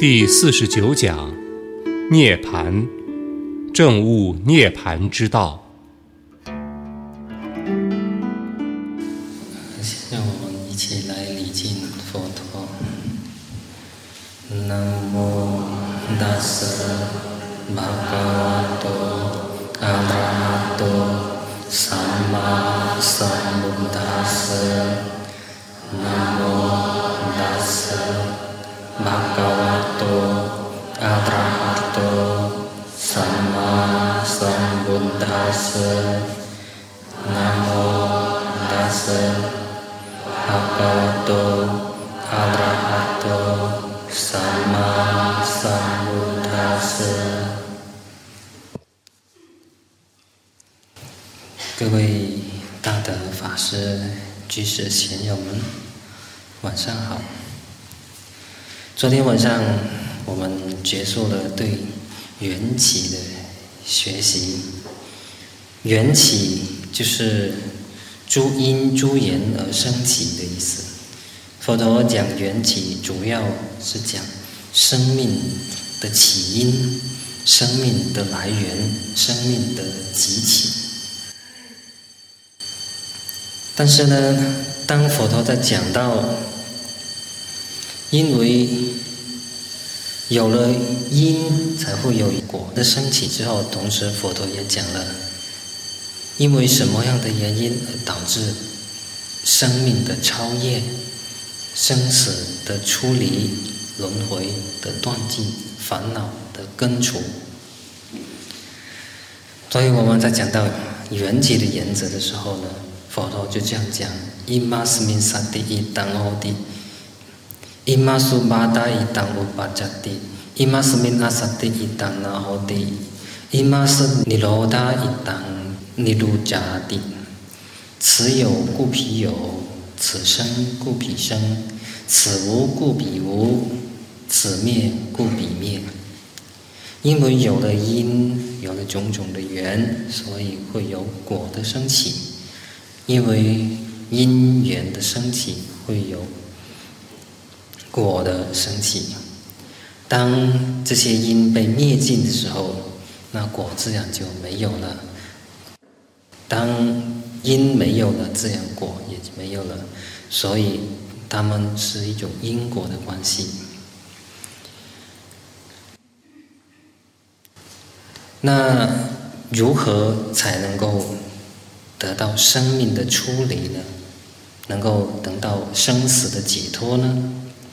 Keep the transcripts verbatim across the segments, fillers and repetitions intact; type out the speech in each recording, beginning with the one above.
第四十九讲：涅槃，证悟涅槃之道。 让我们一起来礼敬佛陀。南无大舍巴嘎瓦多阿拉哈多萨玛萨姆达舍。南无大舍巴嘎瓦多阿拉哈多萨玛萨姆达舍。南无大舍巴嘎瓦多阿拉哈多萨玛萨姆达舍。各位大德法师、居士贤友们，晚上好。昨天晚上我们结束了对缘起的学习。缘起就是诸因诸缘而生起的意思。佛陀讲缘起，主要是讲生命的起因、生命的来源、生命的集起。但是呢，当佛陀在讲到因为有了因才会有果的升起之后，同时佛陀也讲了因为什么样的原因而导致生命的超越、生死的出离、轮回的断尽、烦恼的根除。所以我们在讲到缘起的原则的时候呢，佛陀就这样讲：伊玛斯明萨蒂伊当欧蒂，伊玛苏巴达伊当乌巴扎蒂，伊玛斯明阿萨蒂伊当那欧蒂，伊玛斯尼罗达伊当尼卢扎蒂。此有故彼有，此生故彼生，此无故彼无，此灭故彼灭。因为有了因，有了种种的缘，所以会有果的升起。因为因缘的升起，会有果的升起。当这些因被灭尽的时候，那果自然就没有了。当因没有了，自然果也没有了。所以它们是一种因果的关系。那如何才能够得到生命的出离呢？能够得到生死的解脱呢？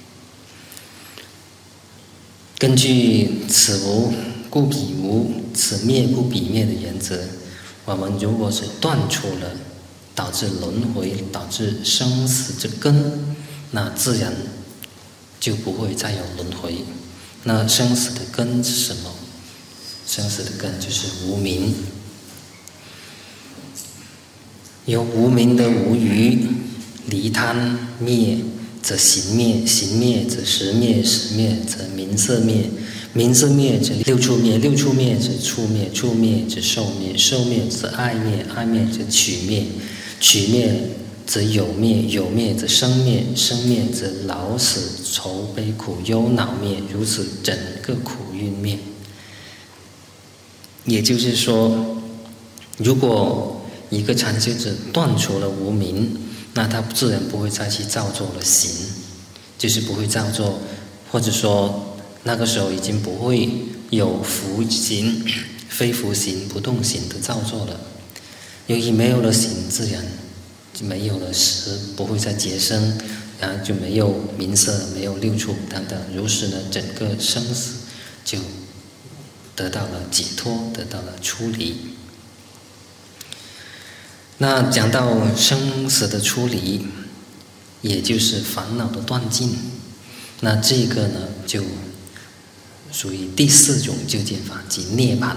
根据此无故彼无，此灭故彼灭的原则，我们如果是断除了导致轮回、导致生死之根，那自然就不会再有轮回。那生死的根是什么？生死的根就是无明。有无明的无余，离贪灭则行灭，行灭则识灭，识灭则名色灭，名色灭则六处灭，六处灭则触灭，触灭则受灭，受灭则爱灭，爱灭则取灭，取灭则有灭，有灭则生灭，生灭则老死愁悲苦忧恼灭，如此整个苦运灭。也就是说，如果一个禅修者断除了无明，那他自然不会再去造作了行，就是不会造作，或者说那个时候已经不会有福行、非福行、不动行的造作了。由于没有了行，自然就没有了识，不会再结生，然后就没有名色，没有六处等等。如是呢，整个生死就得到了解脱，得到了出离。那讲到生死的出离，也就是烦恼的断尽，那这个呢就属于第四种究竟法，即涅槃。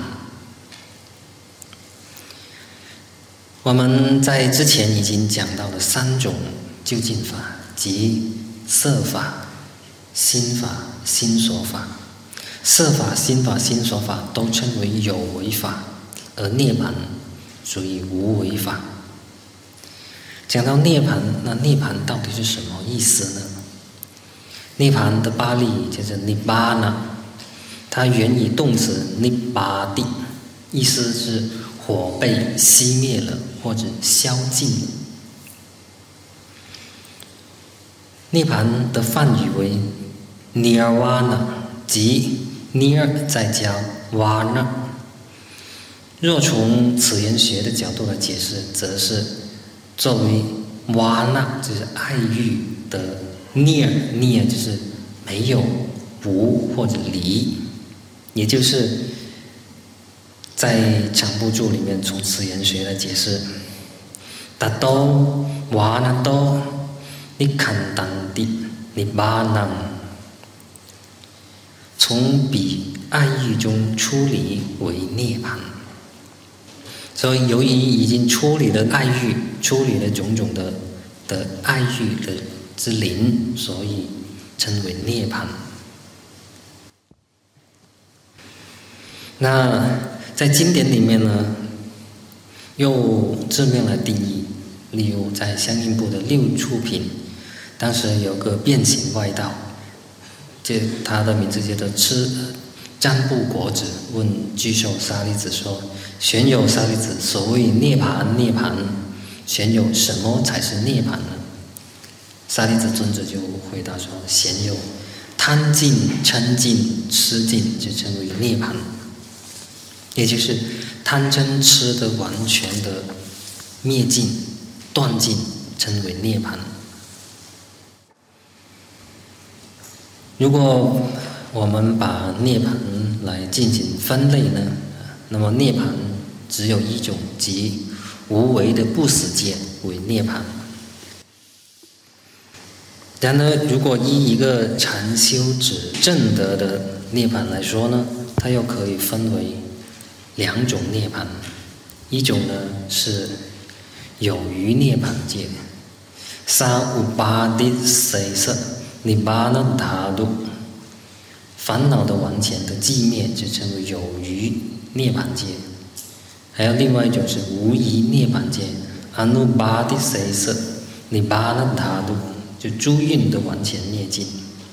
我们在之前已经讲到了三种究竟法，即色法、心法、心所法。色法、心法、心所法都称为有为法，而涅槃属于无为法。讲到涅槃，那涅槃到底是什么意思呢？ 涅槃的巴利就是尼巴那，它源于动词尼巴蒂，意思是火被熄灭了或者消尽了。涅槃的梵语为 nirvana， 即 nir 再加 vana。若从此言学的角度来解释，则是作为 vana 就是爱欲的 nir nir 就是没有无或者离，也就是在长部注里面从此言学来解释 tato vanato nikhantanti nibbanam， 从彼爱欲中出离为涅槃。所以由于已经出离了爱欲，出离了种种的的爱欲的之灵，所以称为涅槃。那在经典里面呢，又字面来定义，例如在相应部的六处品，当时有个变形外道，这他的名字叫做吃占卜果子，问具寿沙利子说：玄有沙利子，所谓涅槃涅槃，玄有什么才是涅槃呢？沙利子尊者就回答说：玄有贪尽、嗔尽、痴尽，就称为涅槃。也就是贪嗔痴的完全的灭尽、断尽，称为涅槃。如果我们把涅槃来进行分类呢，那么涅槃只有一种，即无为的不死界为涅槃。然而，如果依一个禅修指正德的涅槃来说呢，它又可以分为两种涅槃，一种呢是有余涅槃界，沙乌巴迪塞瑟尼巴那塔杜，烦恼的完全的寂灭就称为有余涅槃界。还有另外一种是无疑涅槃界，阿努巴迪塞瑟尼巴那塔杜，就诸蕴的完全灭尽。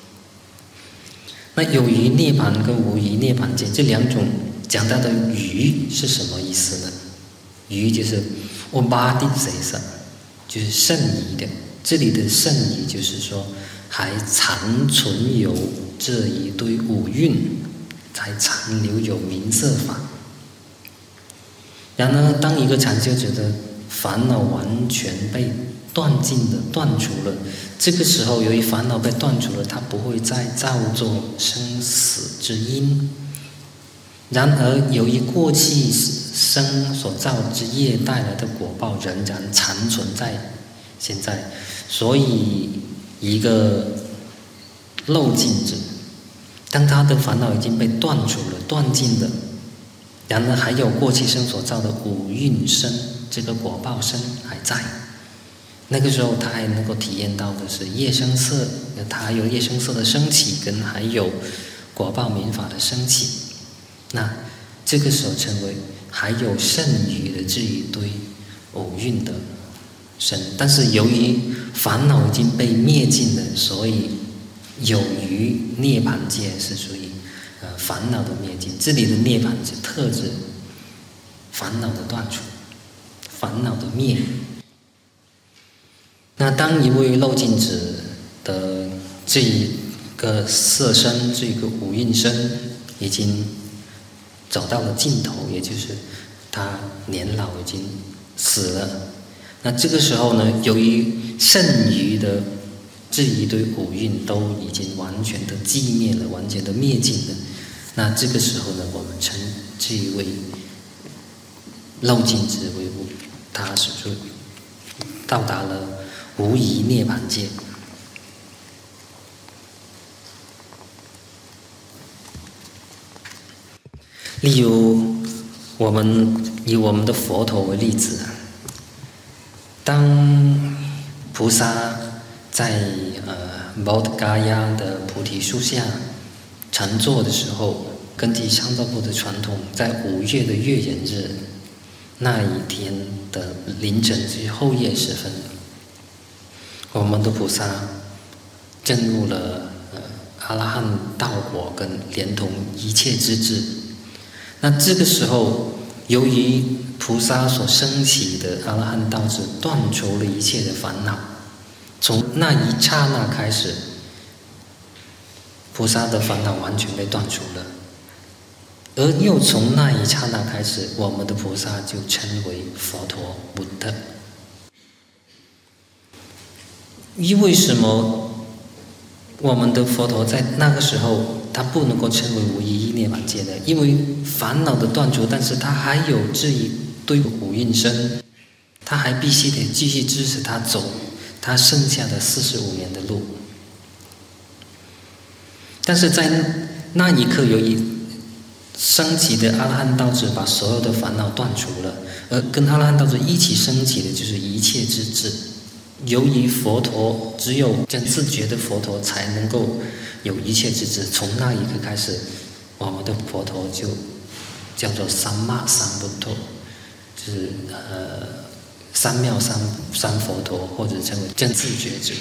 那有余涅槃跟无余涅槃界这两种讲到的余是什么意思呢？余就是乌巴蒂塞瑟，就是剩余的。这里的剩余就是说还残存有这一堆五蕴，还残留有名色法。然而，当一个禅修者的烦恼完全被断尽了、断除了，这个时候由于烦恼被断除了，他不会再造作生死之因。然而，由于过去生所造之业带来的果报仍然残存在现在，所以一个漏尽者，当他的烦恼已经被断除了、断尽了，然而还有过去生所造的五蕴生，这个果报生还在，那个时候他还能够体验到的是业生色，他还有业生色的升起，跟还有果报民法的升起。那这个时候称为还有剩余的这一堆五蕴的生，但是由于烦恼已经被灭尽了，所以有余涅槃界是属于呃烦恼的灭尽。这里的涅槃是特指烦恼的断除，烦恼的灭。那当一位漏尽者的这一个色身、这个五蕴身已经走到了尽头，也就是他年老已经死了，那这个时候呢，由于剩余的这一堆五蕴都已经完全的寂灭了，完全的灭尽了，那这个时候呢，我们称这一位漏尽者为无，他是说到达了无疑涅槃界。例如，我们以我们的佛陀为例子，当菩萨在呃bodh gaya的菩提树下禅坐的时候，根据上座部的传统，在五月的月圆日那一天的凌晨至后夜时分，我们的菩萨证悟了呃阿拉汉道果跟连同一切之智。那这个时候，由于菩萨所升起的阿拉汉道智断除了一切的烦恼，从那一刹那开始，菩萨的烦恼完全被断除了。而又从那一刹那开始，我们的菩萨就称为佛陀布特。因为什么我们的佛陀在那个时候他不能够称为无一一涅槃界的？因为烦恼的断除，但是他还有至于对五蕴身，他还必须得继续支持他走他剩下的四十五年的路。但是在那一刻，由于升起的阿拉汉道智把所有的烦恼断除了，而跟阿拉汉道智一起升起的就是一切之智。由于佛陀只有真自觉的佛陀才能够有一切之智，从那一刻开始，我们的佛陀就叫做三藐三菩提，就是呃三藐三三佛陀，或者称为真自觉者。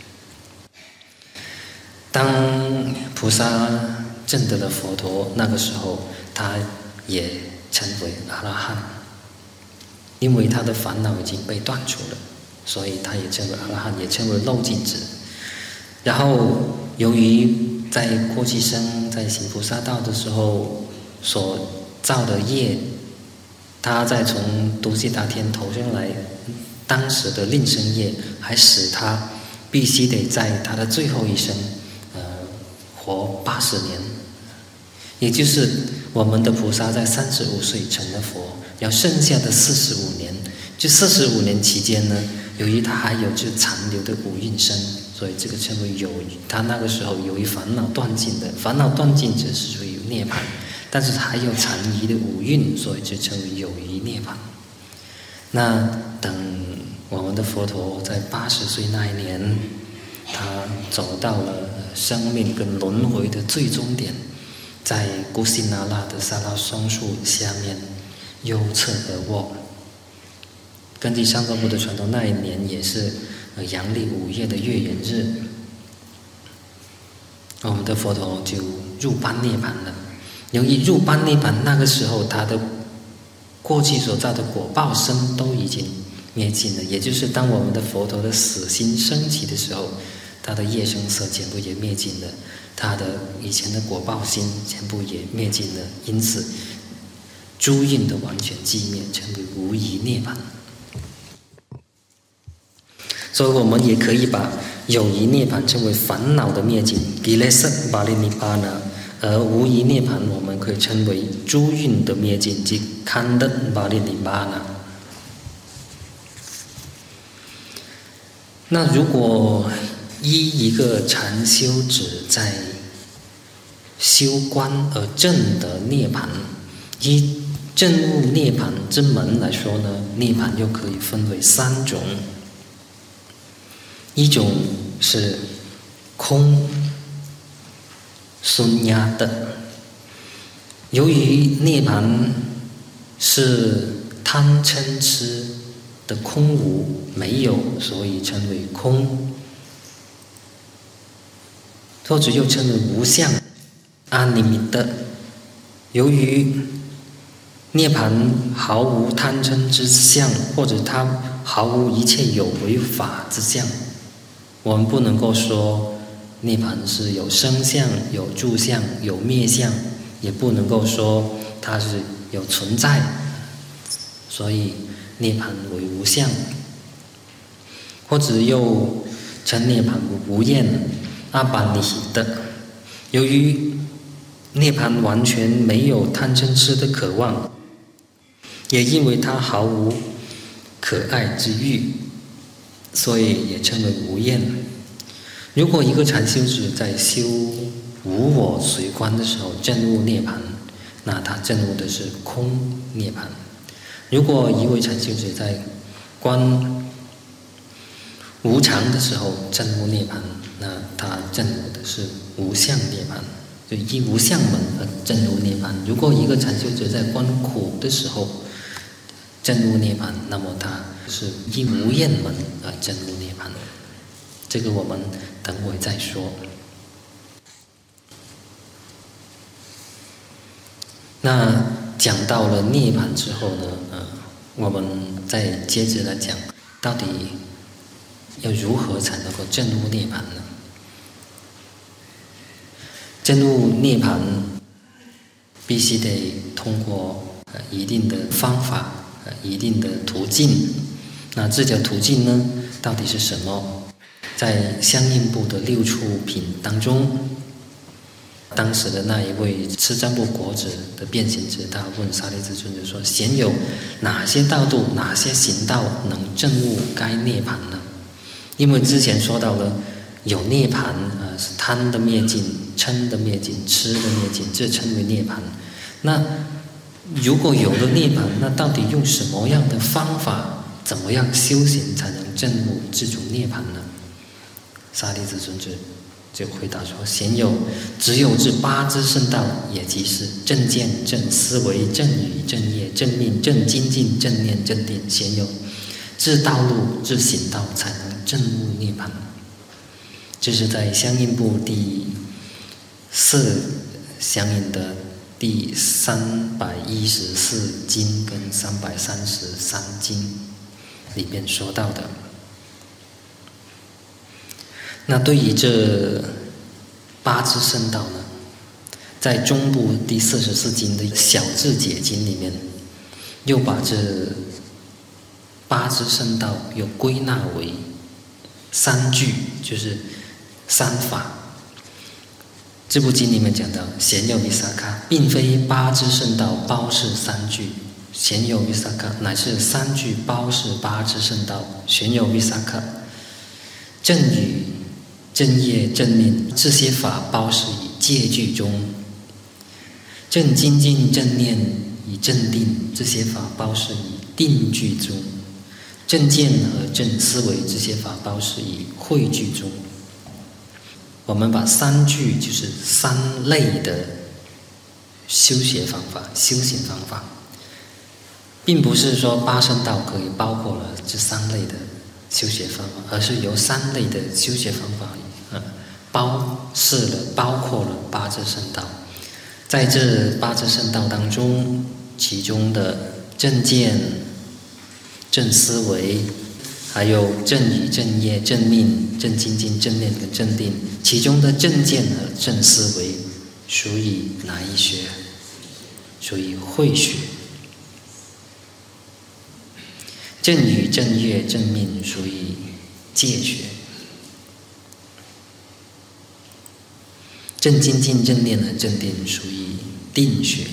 当菩萨证得了佛陀，那个时候他也称为阿拉汉，因为他的烦恼已经被断除了，所以他也称为阿拉汉，也称为漏尽者。然后由于在过去生在行菩萨道的时候所造的业，他在从毒悉达天投生来，当时的令生业还使他必须得在他的最后一生呃活八十年，也就是我们的菩萨在三十五岁成了佛，要剩下的四十五年，就四十五年期间呢，由于他还有就残留的五蕴身，所以这个称为有余。他那个时候由于烦恼断尽的，烦恼断尽者是属于涅槃，但是他还有残余的五蕴，所以就称为有余涅槃。那等我们的佛陀在八十岁那一年，他走到了生命跟轮回的最终点，在古西那拉的萨拉松树下面右侧而卧。根据上座部的传统，那一年也是阳历五月的月圆日，我们的佛陀就入般涅槃了。由于入般涅槃，那个时候他的过去所造的果报身都已经灭尽了，也就是当我们的佛陀的死心升起的时候，他的业生色全部也灭尽了，他的以前的果报心全部也灭尽了，因此诸蕴的完全寂灭，成为无疑涅槃。所以我们也可以把有疑涅槃称为烦恼的灭尽 Kilesa Parinibbana， 而无疑涅槃我们可以称为诸蕴的灭尽，即 Khanda Parinibbana。 那如果依一个禅修者在修观而证得涅槃，依证悟涅槃之门来说呢，涅槃又可以分为三种。一种是空孙压的，由于涅槃是贪嗔痴的空无没有，所以称为空，或者又称为无相阿尼米的。由于涅槃毫无贪嗔之相，或者它毫无一切有为法之相，我们不能够说涅槃是有生相、有住相、有灭相，也不能够说它是有存在，所以涅槃为无相，或者又称涅槃为无厌阿般尼希的。由于涅槃完全没有贪嗔痴的渴望，也因为它毫无可爱之欲，所以也称为无厌。如果一个禅修者在修无我随观的时候证悟涅槃，那他证悟的是空涅槃。如果一位禅修者在观无常的时候证悟涅槃，那他证悟的是无相涅槃，就依无相门而证悟涅槃。如果一个禅修者在观苦的时候证悟涅槃，那么他是依无厌门而证悟涅槃。这个我们等会再说。 那讲到了涅槃之后呢，呃，我们再接着来讲，到底要如何才能够证悟涅槃呢？证悟涅槃必须得通过呃一定的方法，呃一定的途径。那这条途径呢，到底是什么？在相应部的六处品当中，当时的那一位持占卜国子的变行者，他问舍利子尊者说：“贤有哪些道路、哪些行道能证悟该涅槃呢？”因为之前说到了有涅槃，呃，是贪的灭尽、嗔的灭尽、痴的灭尽，这称为涅槃。那如果有了涅槃，那到底用什么样的方法、怎么样修行才能证悟自主涅槃呢？舍利子尊者就回答说：“贤有，只有这八支圣道，也即是正见、正思维、正语、正业、正命、正精进、正念、正定。贤有这道路、这行道，才能证悟涅槃。”这是在相应部第四相应的第三百一十四经跟三百三十三经里面说到的。那对于这八支圣道呢，在中部第四十四经的小智解经里面，又把这八支圣道又归纳为三句，就是三法。这部经里面讲到，贤有维萨卡，并非八支圣道包是三句，贤有维萨卡乃是三句包是八支圣道。贤有维萨卡，正语、正业、正命这些法包是以戒句中，正精进、正念以正定这些法包是以定句中，正见和正思维这些法包是以慧句中。我们把三句就是三类的修学方法、修行方法，并不是说八圣道可以包括了这三类的修学方法，而是由三类的修学方法呃包示了、包括了八支圣道。在这八支圣道当中，其中的正见、正思维，还有正语、正业、正命、正精进、正念跟正定，其中的正见和正思维属于哪一学？属于慧学。正语、正业、正命属于戒学。正精进、正念和正定属于定学。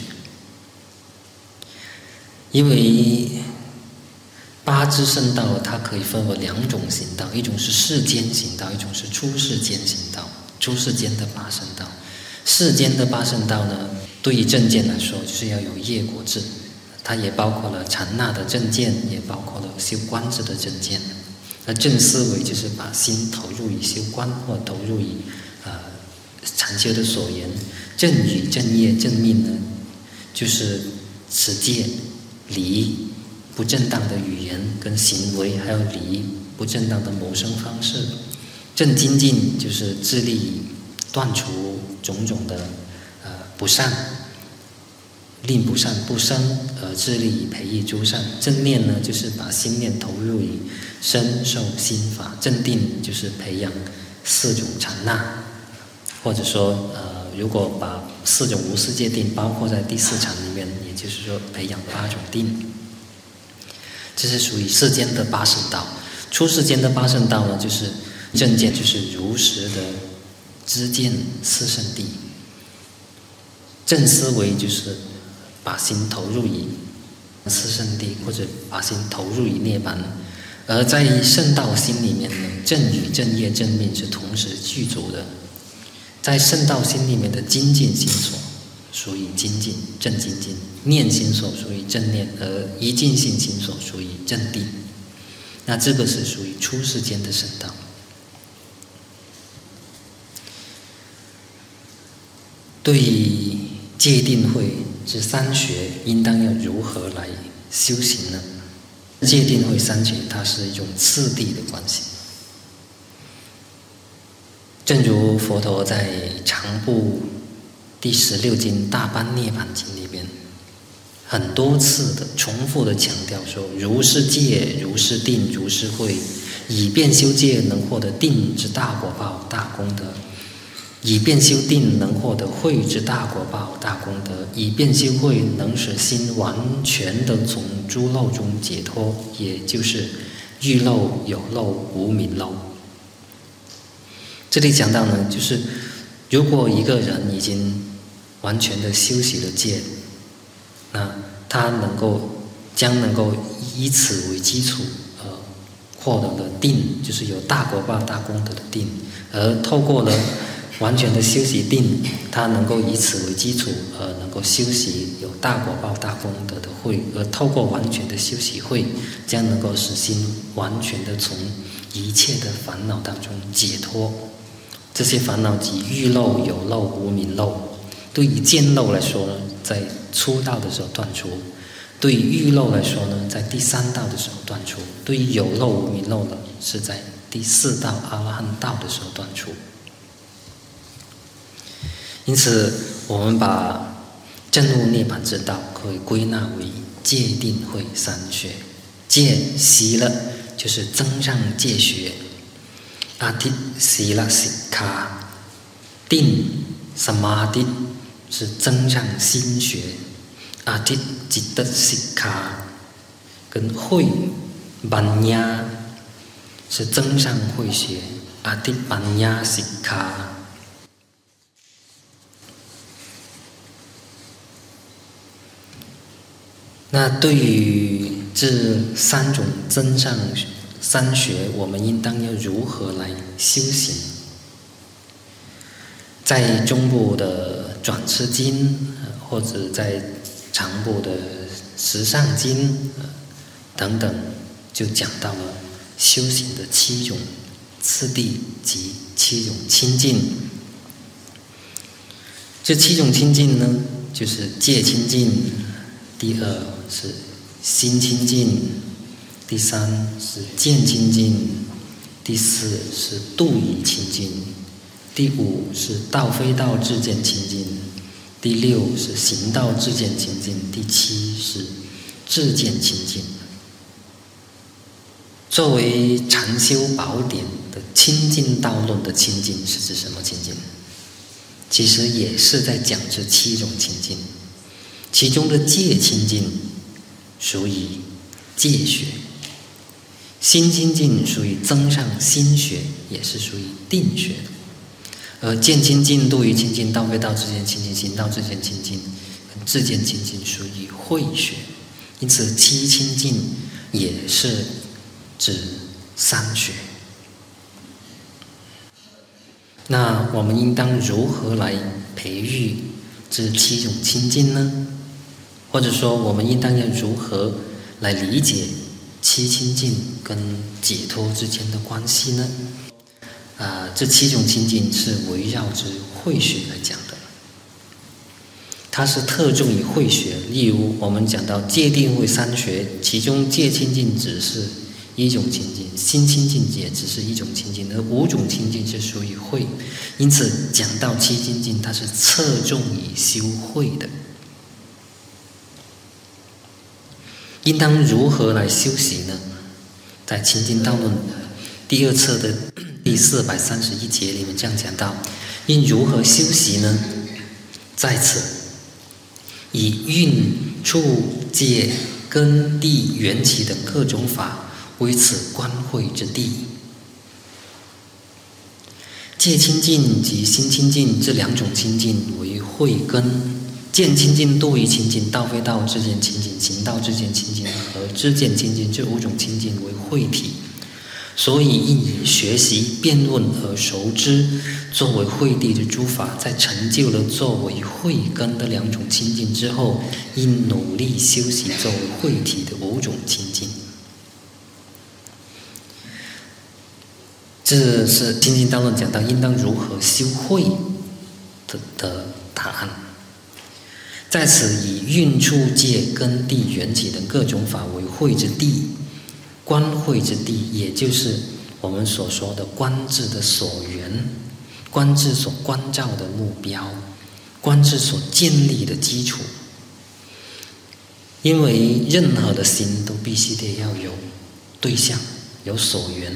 因为八支圣道它可以分为两种行道，一种是世间行道，一种是出世间行道。出世间的八圣道，世间的八圣道呢，对于正见来说，就是要有业果智，它也包括了禅那的正见，也包括了修观智的正见。而正思维就是把心投入于修观，或投入于呃禅修的所言。正语、正业、正命呢，就是持戒、离不正当的语言跟行为，还有离不正当的谋生方式。正精进就是致力断除种种的呃不善，令不善不生，而致力于培育诸善。正念呢，就是把心念投入于身受心法。正定就是培养四种禅那，或者说呃，如果把四种无世界定包括在第四禅里面，也就是说培养八种定。这是属于世间的八圣道。出世间的八圣道呢，就是正见，就是如实的知见四圣谛。正思维就是把心投入于四圣谛，或者把心投入于涅槃。而在圣道心里面呢，正语、正业、正命是同时具足的。在圣道心里面的精进心所属于精进，正精进；念心所属于正念，而一境性心所属于正定。那这个是属于出世间的圣道。对于戒定慧这三学，应当要如何来修行呢？戒定慧三学，它是一种次第的关系。正如佛陀在长部第十六经《大般涅槃经》里边，很多次的重复的强调说：如是戒，如是定，如是慧，以便修戒能获得定之大果报、大功德；以便修定能获得慧之大果报、大功德；以便修慧能使心完全的从诸漏中解脱，也就是欲漏、有漏、无明漏。这里讲到呢，就是如果一个人已经完全的修习了戒，那他能够将能够以此为基础，呃，获得了定，就是有大果报、大功德的定。而透过了完全的修习定，他能够以此为基础，而能够修习有大果报、大功德的慧。而透过完全的修习慧，将能够使心完全的从一切的烦恼当中解脱。这些烦恼即欲漏、有漏、无明漏。对于见漏来说呢，在初道的时候断除；对于欲漏来说呢，在第三道的时候断除；对于有漏、无明漏呢，是在第四道阿罗汉道的时候断除。因此，我们把证悟涅槃之道可以归纳为戒定慧三学。戒习了就是增上戒学，阿提习了习卡，定萨玛迪是增上心学，阿提吉德习卡跟慧班雅是增上慧学，阿提班雅习卡。那对于这三种增上三学，我们应当要如何来修行？在中部的转持经，或者在长部的十上经等等，就讲到了修行的七种次第及七种清净。这七种清净呢，就是戒清净，第二是心清净，第三是见清净，第四是度疑清净，第五是道非道智见清净，第六是行道智见清净，第七是智见清净。作为禅修宝典的清净道论的清净是指什么清净？其实也是在讲这七种清净，其中的戒清净属于戒学，心清净属于增上心学，也是属于定学的。而见清净、度疑清净、道非道智见清净、行道智见清净、智见清净属于慧学。因此七清净也是指三学。那我们应当如何来培育这七种清净呢？或者说我们应当要如何来理解七清净跟解脱之间的关系呢？啊、呃，这七种清净是围绕着慧学来讲的，它是特重于慧学。例如我们讲到戒定慧三学，其中戒清净只是一种清净，心清净也只是一种清净，而五种清净是属于慧。因此讲到七清净，它是侧重于修慧的。应当如何来修习呢？在《清净道论》第二册的第四百三十一节里面这样讲到：应如何修习呢？在此以运、处、戒、根、地、缘起等各种法为此观慧之地。戒清净及心清净这两种清净为慧根。见清净、度疑清净、道非道智见清净、行道智见清净和知见清净这五种清净为慧体，所以应以学习辩论而熟知作为慧地的诸法。在成就了作为慧根的两种清净之后，应努力修习作为慧体的五种清净。这是《清净道论》讲到应当如何修慧 的, 的答案。在此以运、处、戒、根、地、缘起等各种法为慧之地，观慧之地，也就是我们所说的观智的所缘，观智所关照的目标。 观智所建立的基础。因为任何的心都必须得要有对象，有所缘，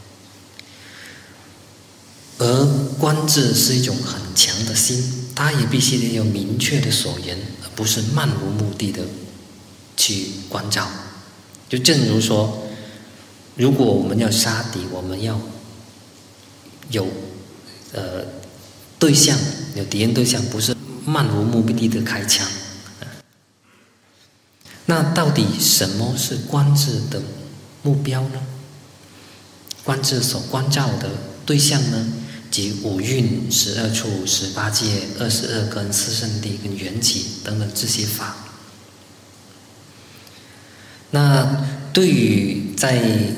而观智是一种很强的心，它也必须得有明确的所缘，而不是漫无目的的去关照。就正如说，如果我们要杀敌，我们要有呃对象，有敌人对象，不是漫无目的的开枪。那到底什么是观智的目标呢？观智所关照的对象呢，即五蕴、十二处、十八界、二十二根、四圣谛跟缘起等等这些法。那对于在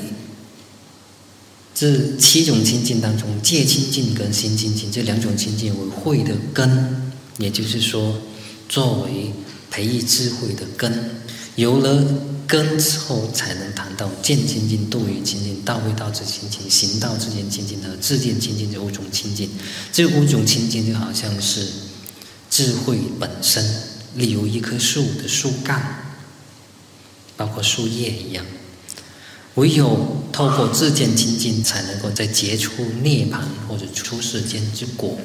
这七种清净当中，戒清净跟心清净这两种清净为慧的根，也就是说，作为培育智慧的根。有了根之后，才能谈到见清净、度于清净、道为道之清净、行道之间清净和自见清净这五种清净。这五种清净就好像是智慧本身，例如一棵树的树干，包括树叶一样。唯有透过自见清净，才能够再结出涅槃或者出世间之果。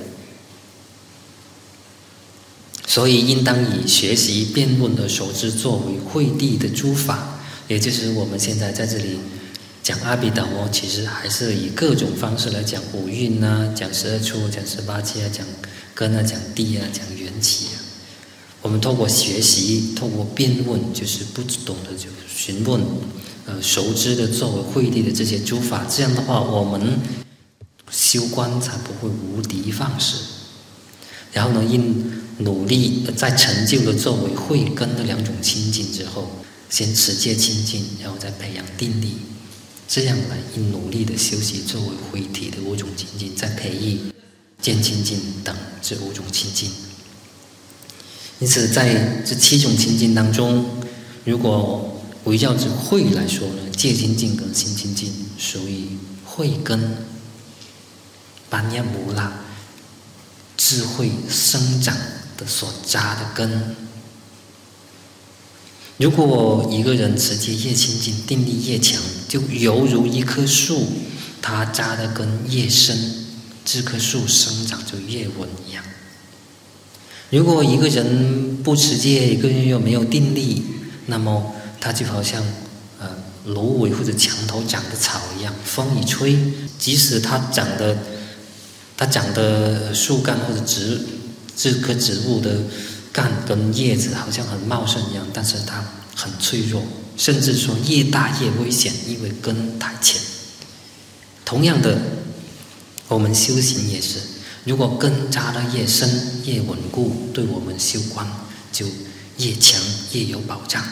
所以应当以学习辩论而熟知作为慧地的诸法，也就是我们现在在这里讲阿毗达摩，其实还是以各种方式来讲五蕴啊，讲十二处，讲十八界啊，讲根啊，讲地啊，讲缘起啊。我们透过学习，透过辩论，就是不懂的就询问，呃，熟知的作为慧地的这些诸法，这样的话，我们修观才不会无的放矢。然后呢，因努力在成就了作为慧根的两种清净之后，先持戒清净，然后再培养定力，这样来因努力的修习作为慧体的五种清净，再培育见清净等这五种清净。因此在这七种清净当中，如果围绕着慧来说呢，戒清净跟心清净属于慧根，般若摩拉智慧生长的所扎的根。如果一个人持戒越清净，定力越强，就犹如一棵树，它扎的根越深，这棵树生长就越稳一样。如果一个人不持戒，一个人又没有定力，那么他就好像呃芦苇或者墙头长的草一样，风一吹，即使它长的它长的树干或者植这棵植物的干跟叶子好像很茂盛一样，但是它很脆弱，甚至说越大越危险，因为根太浅。同样的，我们修行也是，如果根扎得越深越稳固，对我们修观就越强越有保障。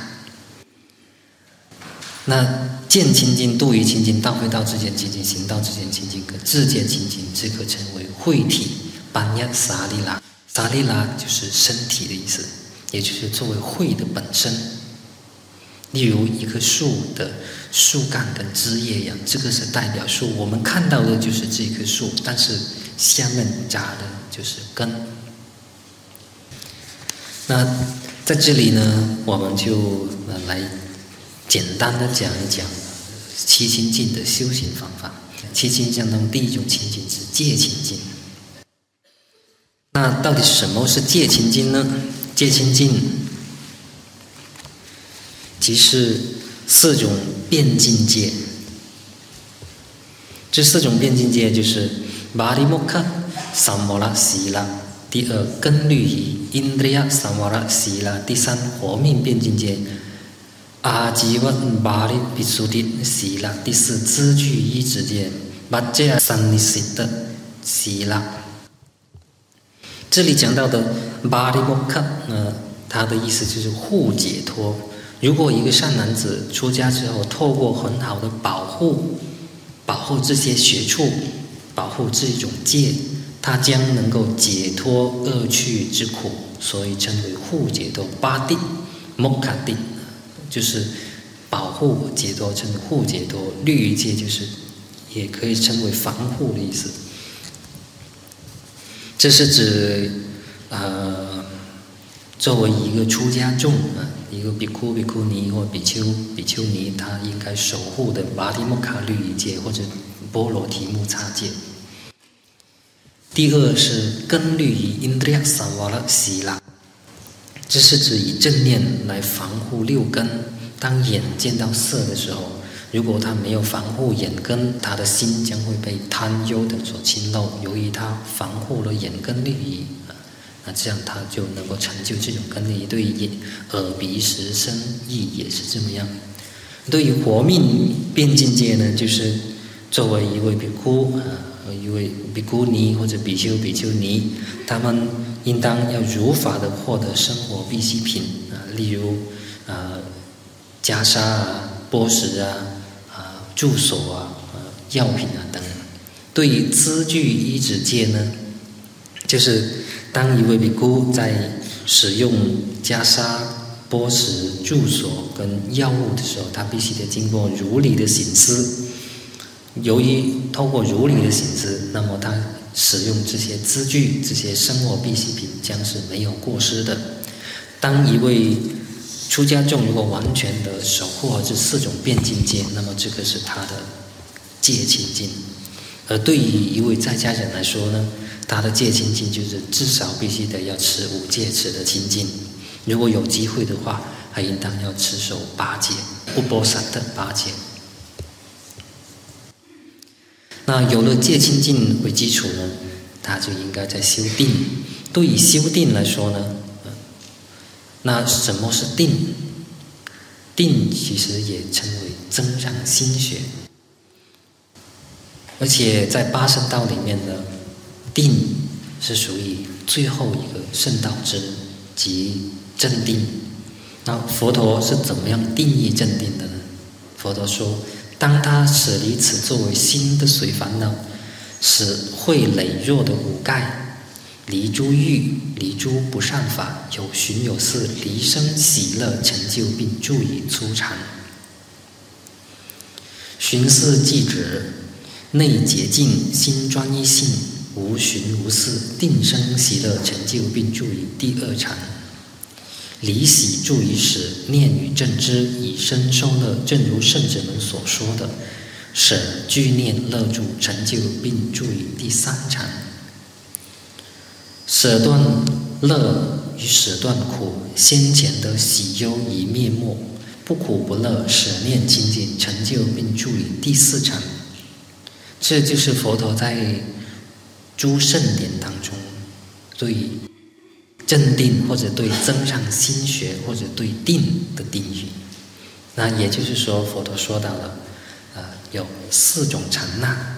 那见清净、度于清净、道非道之间清净、行道之间清净，可自见清净，这可称为慧体般若萨利拉。萨利拉就是身体的意思，也就是作为慧的本身。例如一棵树的树干跟枝叶一样，这个是代表树，我们看到的就是这棵树，但是下面扎的就是根。那在这里呢，我们就来简单的讲一讲七清净的修行方法。七清净中第一种清净是戒清净。那到底什么是戒清净呢？戒清净即是四种辩境界。这四种辩境界就是巴利摩卡、萨摩拉、希拉。第二根律仪、因德亚、萨摩拉、希拉。第三活命辩境界阿吉瓦、巴利、比苏蒂、希拉。第四资具依止界巴杰三尼西德、希拉。这里讲到的巴利摩卡呢，它的意思就是护解脱。如果一个善男子出家之后，透过很好的保护保护这些学处，保护这种戒，他将能够解脱恶趣之苦，所以称为护解脱。八地摩卡地就是保护解脱，称为护解脱。律仪戒就是也可以称为防护的意思。这是指呃作为一个出家众啊，一个比库、比库尼或比丘、比丘尼，他应该守护的巴提摩卡律仪戒或者波罗提木叉戒。第二是根律仪因德亚萨瓦拉希拉，这是指以正念来防护六根。当眼见到色的时候，如果他没有防护眼根，他的心将会被贪忧等所侵漏。由于他防护了眼根律仪，那这样他就能够成就这种根律仪。对于耳鼻舌身意也是这么样。对于活命辩境界呢，就是作为一位比丘啊，一位比丘尼或者比丘、比丘尼，他们应当要如法的获得生活必需品啊，例如啊袈裟啊、钵食啊、啊住所啊、啊药品啊等。对于资具依止戒呢，就是当一位比丘在使用袈裟、钵食、住所跟药物的时候，他必须得经过如理的省思。由于透过如理的省思，那么他使用这些资具、这些生活必需品将是没有过失的。当一位出家众如果完全的守护好这四种辩境戒，那么这个是他的戒清净。而对于一位在家人来说呢，他的戒清净就是至少必须得要持五戒，持得清净。如果有机会的话，还应当要持守八戒，不波萨的八戒。那有了戒清净为基础呢，他就应该在修定。对于修定来说呢，那什么是定？定其实也称为增上心学，而且在八圣道里面呢，定是属于最后一个圣道之即正定。那佛陀是怎么样定义正定的呢？佛陀说，当他舍离此作为心的随烦恼，使会羸弱的五盖，离诸欲，离诸不善法，有寻有事，离生喜乐，成就并助以初禅。寻事即止，内洁净，心专一性，无寻无事，定生喜乐，成就并助以第二禅。离喜助于始，念与正知，以身受乐，正如圣者们所说的，舍具念乐住，成就并助于第三禅。舍断乐与舍断苦，先前的喜忧已灭没，不苦不乐，舍念清净，成就并助于第四禅。这就是佛陀在诸圣典当中对正定或者对增上心学或者对定的定义。那也就是说，佛陀说到了呃，有四种禅那，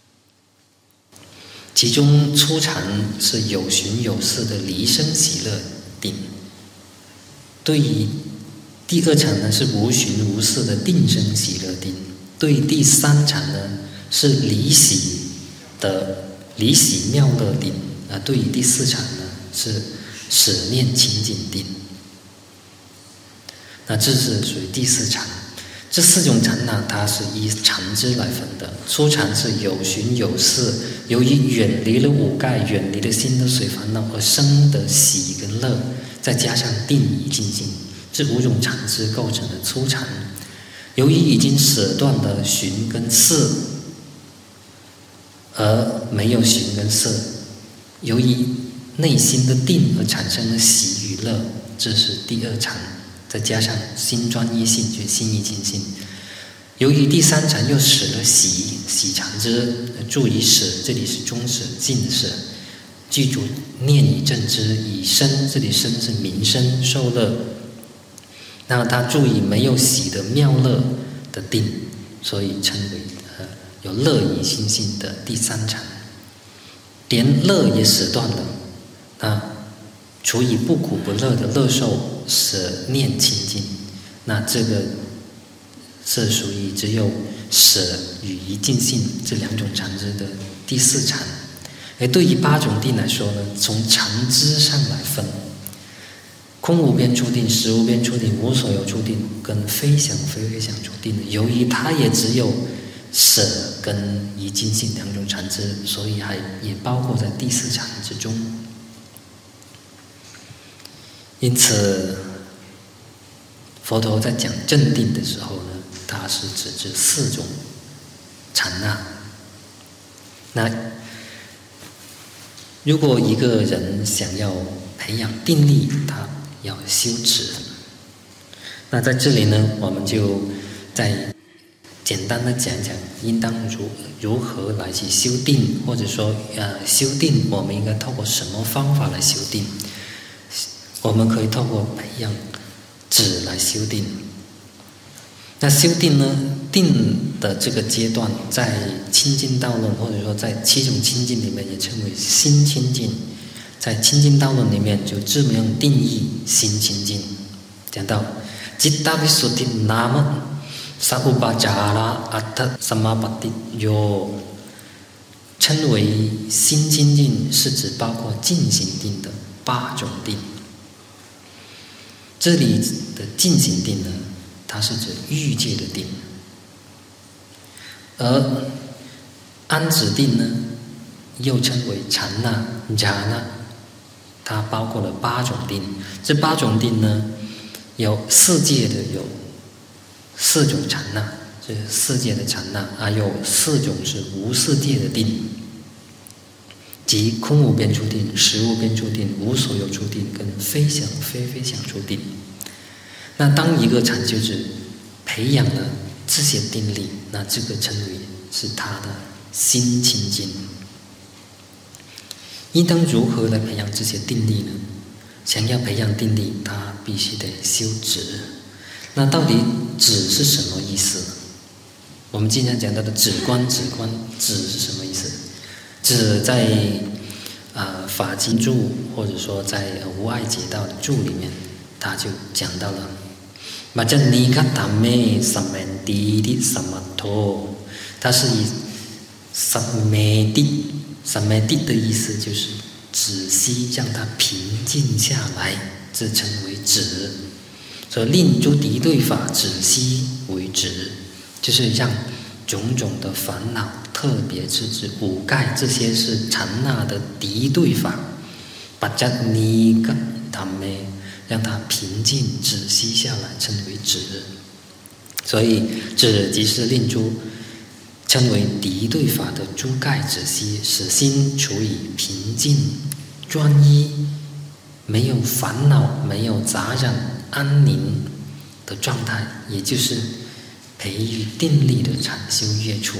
其中初禅是有寻有事的离生喜乐定，对于第二禅呢是无寻无事的定生喜乐定，对第三禅呢是离喜的离喜妙乐定，啊，对于第四禅呢是舍念清净定。那这是属于第四禅。这四种禅呢，它是依禅支来分的。初禅是有寻有事，由于远离了五盖，远离了心的随烦恼而生的喜跟乐，再加上定以静心，这五种禅支构成的初禅。由于已经舍断了寻跟事，而没有寻跟色，由于内心的定而产生了喜与乐，这是第二禅。再加上心专一性，就是心一清净。由于第三禅又使了喜，喜禅之助以使，这里是中使静使，记住念以正知，以身，这里身是名身受乐。那它助以没有喜的妙乐的定，所以称为呃有乐以心性的第三禅。连乐也舍断了，那除以不苦不乐的乐受，舍念清净，那这个是属于只有舍与一净性这两种禅支的第四禅。而对于八种定来说呢，从禅支上来分，空无边处定、实无边处定、无所有处定跟非想非非想处定，由于它也只有舍跟一净性两种禅支，所以还也包括在第四禅之中。 因此，佛陀在讲正定的时候呢，它是指这四种禅那。那如果一个人想要培养定力，他要修止。那在这里呢，我们就再简单的讲讲应当如如何来去修定，或者说呃修定我们应该透过什么方法来修定。我们可以透过培养止来修定。那修定呢，定的这个阶段在清净道论或者说在七种清净里面也称为心清净。在清净道论里面就这么样定义心清净，讲到Citta Visuddhi Nama Saubhajara Attha Samapatti Yo， 称为心清净是指包括净行定的八种定。这里的净行定呢，它是指欲界的定，而安止定呢，又称为禅那、迦那，它包括了八种定。这八种定呢，有世界的有四种禅那，这世界的禅那，还有四种是无世界的定，即空无边处定、实无边处定、无所有处定跟非想非非想处定。那当一个禅修者培养了这些定力，那这个称为是他的心清净。应当如何来培养这些定力呢？想要培养定力，他必须得修止。那到底止是什么意思？我们经常讲到的止观、止观、止是什么意思？止在呃法经注或者说在无碍解道的注里面，他就讲到了马加尼卡达梅萨梅迪的萨玛托，它是以萨梅蒂萨梅蒂的意思就是止息，让它平静下来，这称为止。所以令诸敌对法止息为止，就是让种种的烦恼，特别是指五盖，这些是禅那的敌对法，把加尼个他们让它平静止息下来，称为止。所以止即是令诸称为敌对法的诸盖止息，使心处于平静专一，没有烦恼，没有杂染，安宁的状态，也就是培育定力的禅修乐处。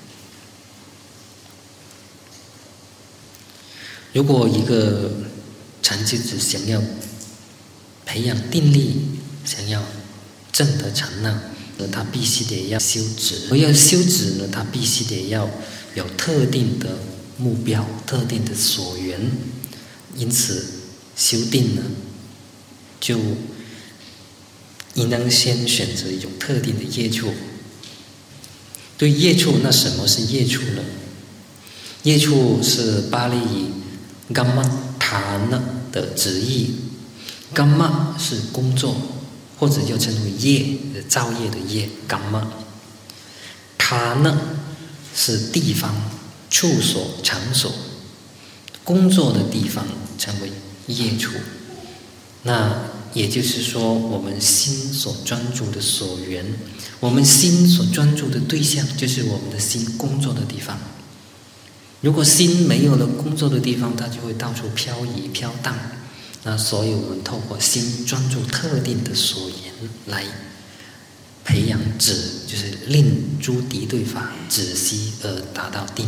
如果一个禅修者想要培养定力，想要证得禅那，他必须得要修止。而要修止呢，他必须得要有特定的目标、特定的所缘。因此，修定呢，就应当先选择一种特定的业处。对业处，那什么是业处呢？业处是巴利语 Gammatthana 的直译。Gamma 是工作，或者又称为业，造业的业 Gamma。Thana 是地方、处所、场所，工作的地方称为业处。那也就是说，我们心所专注的所缘，我们心所专注的对象，就是我们的心工作的地方。如果心没有了工作的地方，它就会到处漂移飘荡。那所以我们透过心专注特定的所缘来培养止，就是令诸敌对法止息而达到定。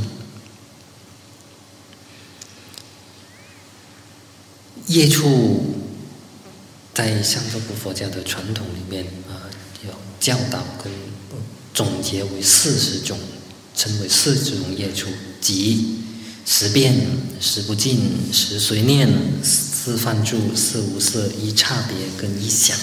业处在上座部佛教的传统里面啊，有教导跟总结为四十种，称为四十种业处，即十变、十不净、十随念、四犯住、四无色、一差别跟一想。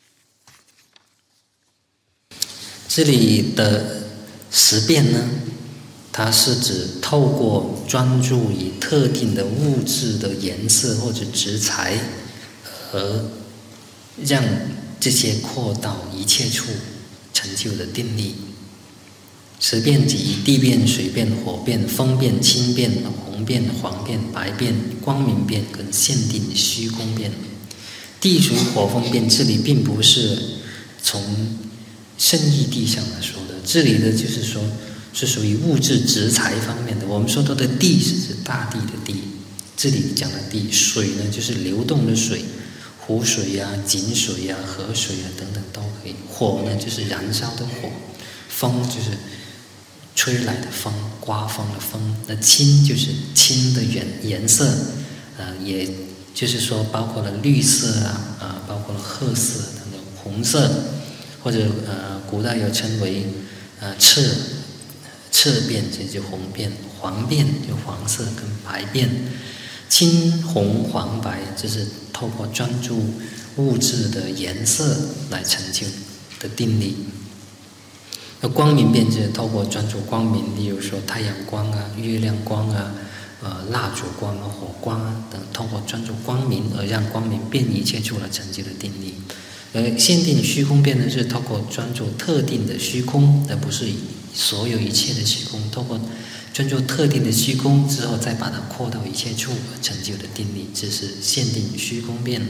这里的十变呢，它是指透过专注于特定的物质的颜色或者质材，而让这些扩到一切处成就的定力。十变即地变、水变、火变、风变、清变、红变、黄变、白变、光明变跟限定虚空变。 地水火风变，这里并不是从圣义地上来说的，这里的就是说是属于物质质材方面的。我们说到的地是指大地的地，这里讲的地，水呢就是流动的水，湖水呀、井水呀、河水呀等等都可以。火呢就是燃烧的火，风就是吹来的风，刮风的风。那青就是青的颜颜色，呃，也就是说包括了绿色啊，啊、呃，包括了褐色等等，红色，或者呃，古代有称为呃赤赤变，这就红变；黄变就黄色跟白变。青红黄白，就是透过专注物质的颜色来成就的定力。那光明变就是透过专注光明，例如说太阳光啊、月亮光啊、呃蜡烛光啊、火光啊等，透过专注光明而让光明变一切出来成就的定力。而限定虚空变呢，是透过专注特定的虚空，而不是所有一切的虚空，透过专注特定的虚空之后，再把它扩到一切处而成就的定力，这是限定虚空变。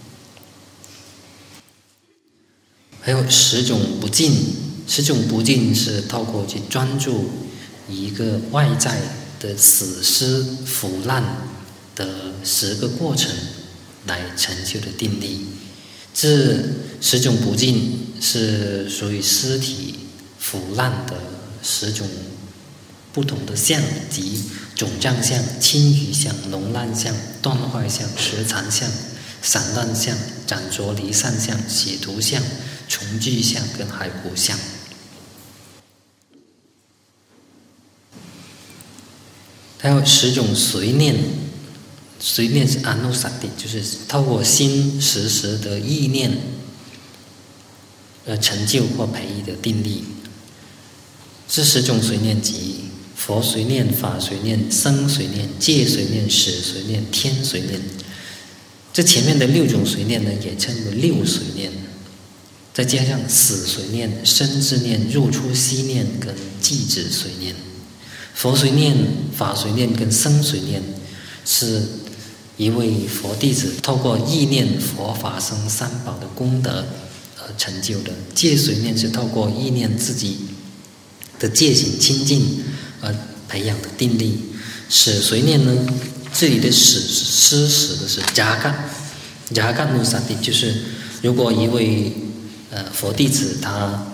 还有十种不净，十种不净是透过去专注一个外在的死尸腐烂的十个过程来成就的定力。这十种不净是属于尸体腐烂的十种不同的相，即肿胀相、青瘀相、脓烂相、断坏相、蛇残相、散乱相、斩着离散相、血涂相、重聚相跟骸骨相。还有十种随念，随念是阿努萨蒂，就是透过心时时的意念而成就或培育的定力。这十种随念即佛随念、法随念、僧随念、戒随念、使随念、天随念。这前面的六种随念呢，也称为六随念，再加上死随念、生之念、入出息念跟寂止随念。佛随念、法随念跟僧随念是一位佛弟子透过意念佛法僧三宝的功德而成就的。戒随念是透过意念自己的戒行清净而培养的定力。使随念呢，这里的使施使的是迦嘎，迦嘎努萨蒂，就是如果一位呃佛弟子他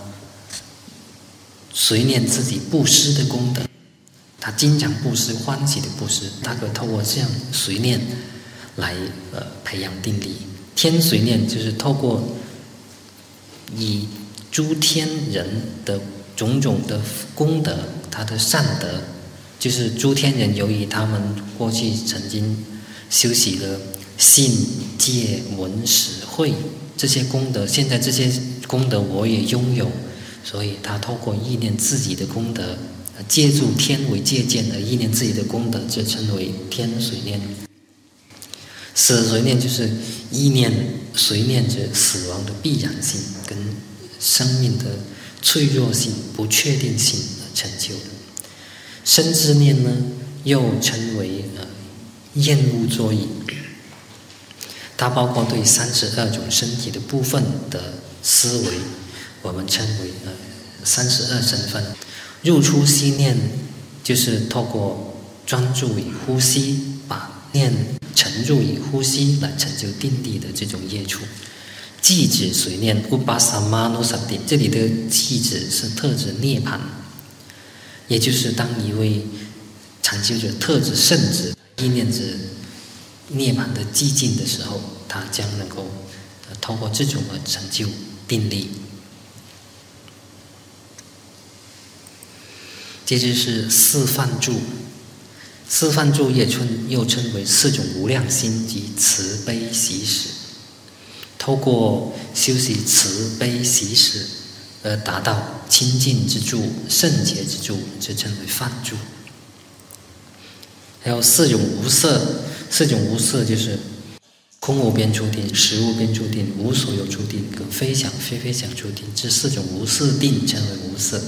随念自己布施的功德，他经常布施，欢喜的布施，他可以透过这样随念来呃培养定力。天随念就是透过以诸天人的种种的功德，他的善德，就是诸天人由于他们过去曾经修习了信、戒、闻、识、慧这些功德，现在这些功德我也拥有，所以他透过意念自己的功德，借助天为借鉴而意念自己的功德，就称为天随念。死随念就是意念随念着死亡的必然性跟生命的脆弱性、不确定性而成就的。生之念呢，又称为呃厌恶作意，它包括对三十二种身体的部分的思维，我们称为呃三十二身分。入出息念就是透过专注于呼吸，把念沉入于呼吸来成就定力的这种业处。寂止随念 Upasammanusati， 这里的寂止是特指涅槃，也就是当一位禅修者特指圣者意念着涅槃的寂静的时候，他将能够透过这种而成就定力。接着是四梵住，四梵住也称又称为四种无量心及慈悲喜舍，透过修习慈悲喜舍而达到清净之住、圣洁之住，这称为梵住。还有四种无色，四种无色就是空无边处定、实无边处定、无所有处定跟非想非非想处定，这四种无色定称为无色。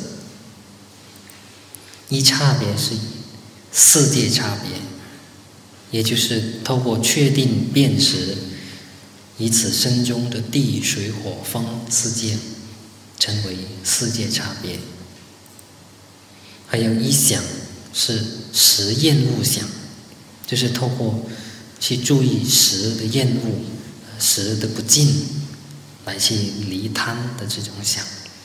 一差别是四界差别，也就是透过确定辨识以此身中的地水火风四界成为四界差别。还有一想是识厌恶想，就是透过去注意识的厌恶、识的不净，来去离贪的这种想。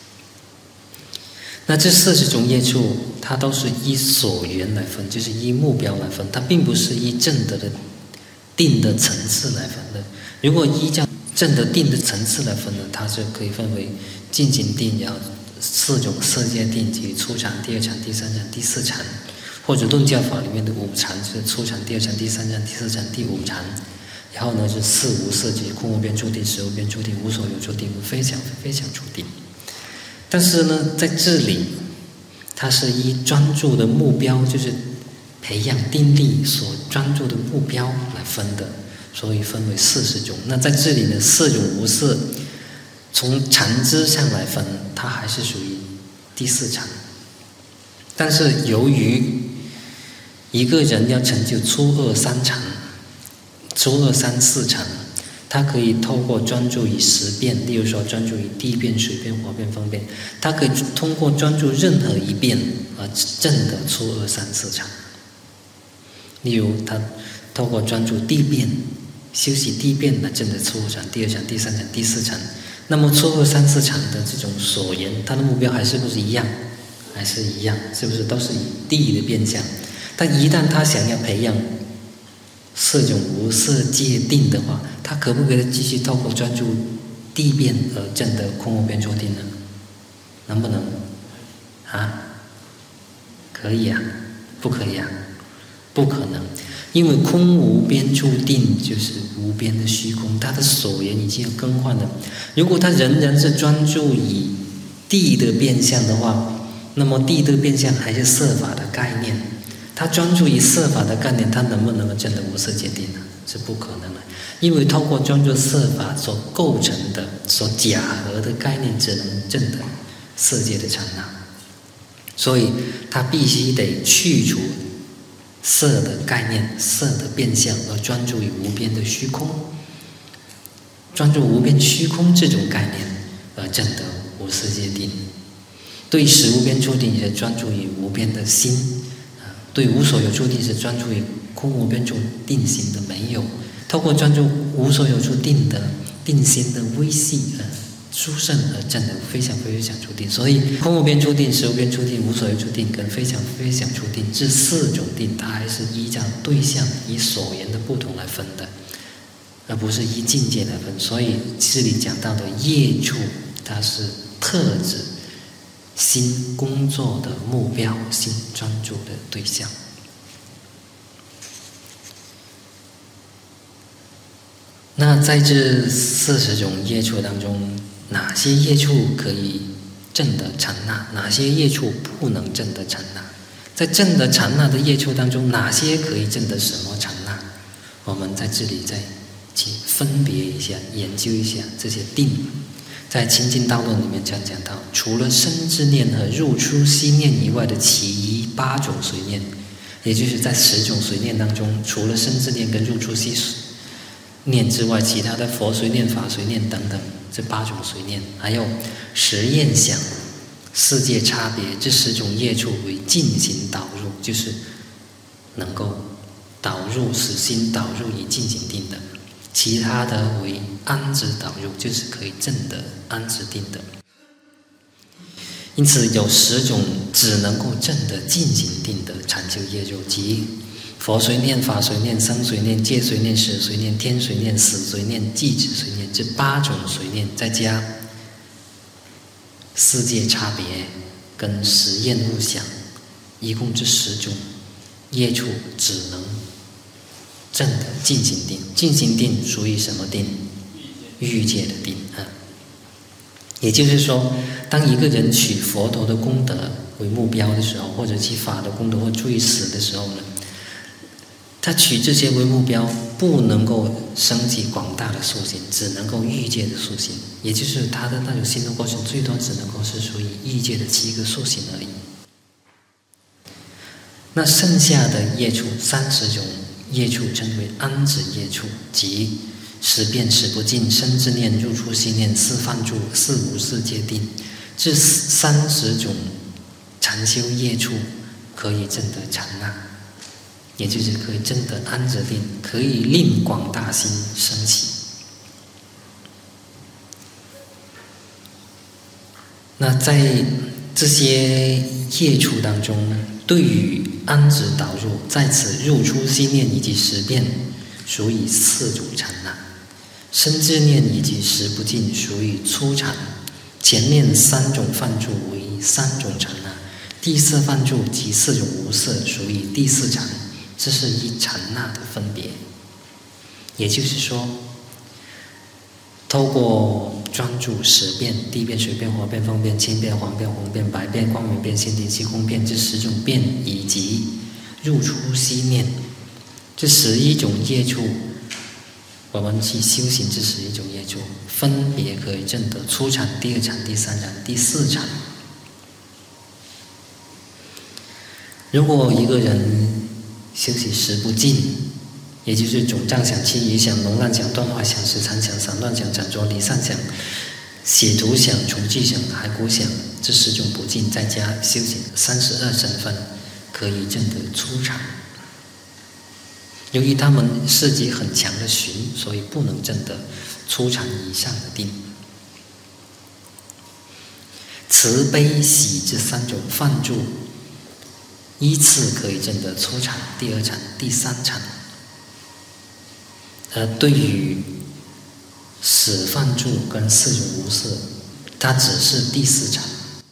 那这四十种业处，它都是依所缘来分，就是依目标来分，它并不是依正德的定的层次来分的。如果依照正德定的层次来分呢，它是可以分为进行定，然后四种色界定及初禅、第二禅、第三禅、第四禅，或者论教法里面的五禅，是初禅、第二禅、第三禅、第四禅、第五禅。然后呢，是四无色即空无边处定、识无边处定、无所有处定、非想非想处定。但是呢，在这里，它是依专注的目标，就是培养定力所专注的目标来分的，所以分为四十种。那在这里呢，四种无色，从禅支上来分，它还是属于第四禅。但是由于一个人要成就初二三禅、初二三四禅，他可以透过专注于十变，例如说专注于地变、水变、火变、风变，他可以通过专注任何一变而证得初二三四禅。例如他透过专注地变，修习地变来证得初二禅、第二禅、第三禅、第四禅。那么初二三四禅的这种所缘，他的目标还是不是一样？还是一样，是不是都是以地的变相？但一旦他想要培养四种无色界定的话，他可不可以继续透过专注地变而证得空无边处定呢？能不能？啊？可以啊？不可以啊？不可能，因为空无边处定就是无边的虚空，他的所缘已经有更换了。如果他仍然是专注以地的变相的话，那么地的变相还是色法的概念。他专注于色法的概念，他能不能证得无色界定呢？是不可能的，因为透过专注色法所构成的、所假合的概念，只能证得色界的刹那。所以他必须得去除色的概念、色的变相，而专注于无边的虚空，专注无边虚空这种概念，而证得无色界定。对识无边处定也专注于无边的心。对无所有处定是专注于空无边处定心的没有，透过专注无所有处定的定心的微细而殊胜而证得非想非非想处定。所以空无边处定、识无边处定、无所有处定跟非想非非想处定这四种定，它还是依照对象、以所缘的不同来分的，而不是依境界来分。所以这里讲到的业处，它是特指心工作的目标，心专注的对象。那在这四十种业处当中，哪些业处可以证得禅那，哪些业处不能证得禅那？在证得禅那的业处当中，哪些可以证得什么禅那？我们在这里再去分别一下，研究一下这些定。在《清净道论》里面讲讲到，除了生之念和入出息念以外的其余八种随念，也就是在十种随念当中，除了生之念跟入出息念之外，其他的佛随念、法随念等等这八种随念，还有十厌想、世界差别这十种业处为进行导入，就是能够导入使心导入以进行定的。其他的为安止导入，就是可以证得安止定的。因此有十种只能够证得进行定的禅修业处，即佛随念、法随念、僧随念、戒随念、识随念、天随念、死随念、寂止随念这八种随念，再加世界差别跟十厌恶想，一共这十种业处只能证得进行定。进行定属于什么定？欲界的定啊。也就是说，当一个人取佛陀的功德为目标的时候，或者其法的功德或注意死的时候呢，他取这些为目标，不能够升起广大的素行，只能够欲界的素行，也就是他的那种心动过程，最多只能够是属于欲界的七个素行而已。那剩下的业处三十种业处称为安止业处，即识变识不尽，生之念、入出息念、四犯住、四无事界定，这三十种禅修业处可以证得禅那，也就是可以证得安止定，可以令广大心升起。那在这些业处当中，对于安止导入，在此入出息念以及识变，属于四种禅那；生之念以及识不尽，属于初禅。前面三种犯住为三种禅那，第四犯住及四种无色属于第四禅，这是一禅那的分别。也就是说，透过专注识变、地变、水变、火变、风变、青变、黄变、红变、白变、光明变、心定、气空变这十种变，以及入出息念这十一种业处，我们去修行这十一种业处，分别可以证得初禅、第二禅、第三禅、第四禅。如果一个人修习识不尽，也就是总障想、气余想、浓烂想、断坏想、时禅想、散乱想、斩着离散想、写图想、重聚想、骸骨想这十种不尽，再加修行三十二身分，可以证得初禅。由于他们涉及很强的循，所以不能证得初禅以上的定。慈悲喜这三种犯住，依次可以证得初禅、第二禅、第三禅。而对于始犯住跟四种无色，它只是第四禅。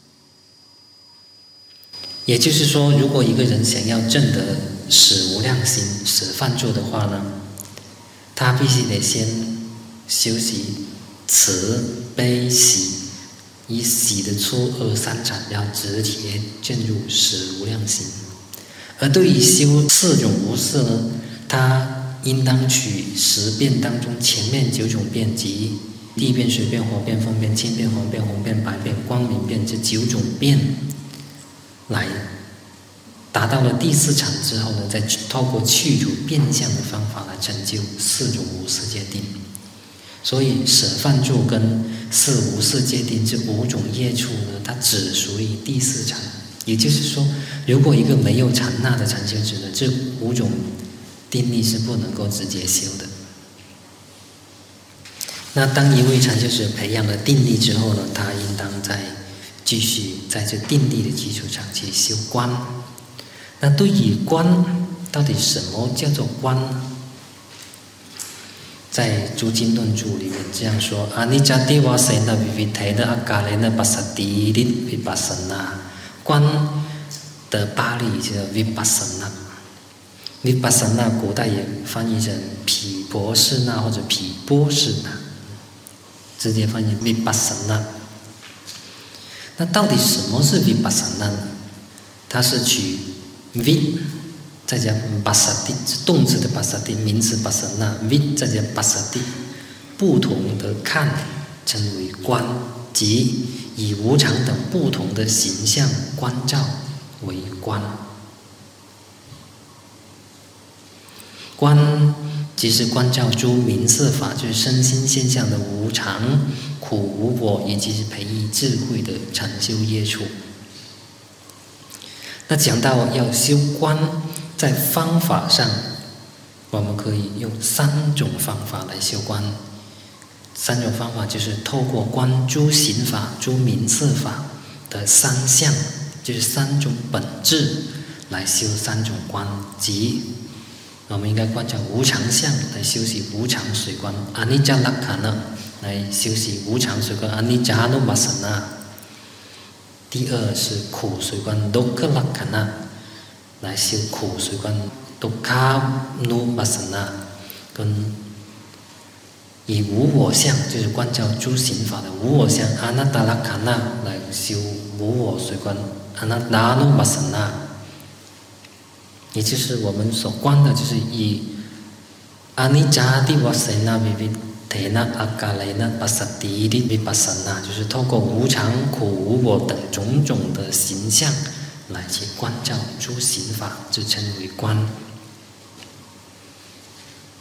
也就是说，如果一个人想要证得始无量心、始犯住的话呢，他必须得先修习慈悲喜，以喜的初二三禅，要直接进入始无量心。而对于修四种无色呢，他应当取十变当中前面九种变及地变、水变、火变、风变、青变、黄变、红变、白变、光明变这九种变，来达到了第四禅之后呢，再透过去除变相的方法来成就四种无色界定。所以始犯住跟四无色界定这五种业处呢，它只属于第四禅。也就是说，如果一个没有禅那的禅修者呢，这五种定力是不能够直接修的。那当一位禅修者培养了定力之后呢，他应当再继续在这定力的基础上去修观。那对于观，到底什么叫做观呢？在诸经论著里面这样说：阿尼迦蒂瓦塞那维维泰的阿嘎雷那巴萨蒂利维巴萨那，观的巴利叫维巴萨那。维巴萨那古代也翻译成毗婆舍那或者毗波舍那，直接翻译维巴萨那。那到底什么是维巴萨那呢？它是取 v 再加巴萨蒂，是动词的巴萨蒂，名词巴萨那 v 再加巴萨蒂，不同的看称为观，即以无常等不同的形象观照为观。观即是观照诸名色法，就是身心现象的无常、苦、无我，以及是培育智慧的禅修业处。那讲到要修观，在方法上，我们可以用三种方法来修观。三种方法就是透过观诸行法、诸名色法的三相，就是三种本质来修三种观，即我们应该观照无常相来修习无常水观，阿尼迦拉卡那来修习无常水观，阿尼迦努巴萨那。第二是苦水观，多克拉卡那来修苦水观，多卡努巴萨那，跟以无我相，就是观照诸行法的无我相，阿那达拉卡那来修无我水观，阿那达努巴萨那。也就是我们所观的，就是以阿尼迦蒂瓦塞那维维提那阿嘎雷那巴萨蒂利维巴萨那，就是透过无常、苦、无我等种种的形象来去观照诸行法，就称为观。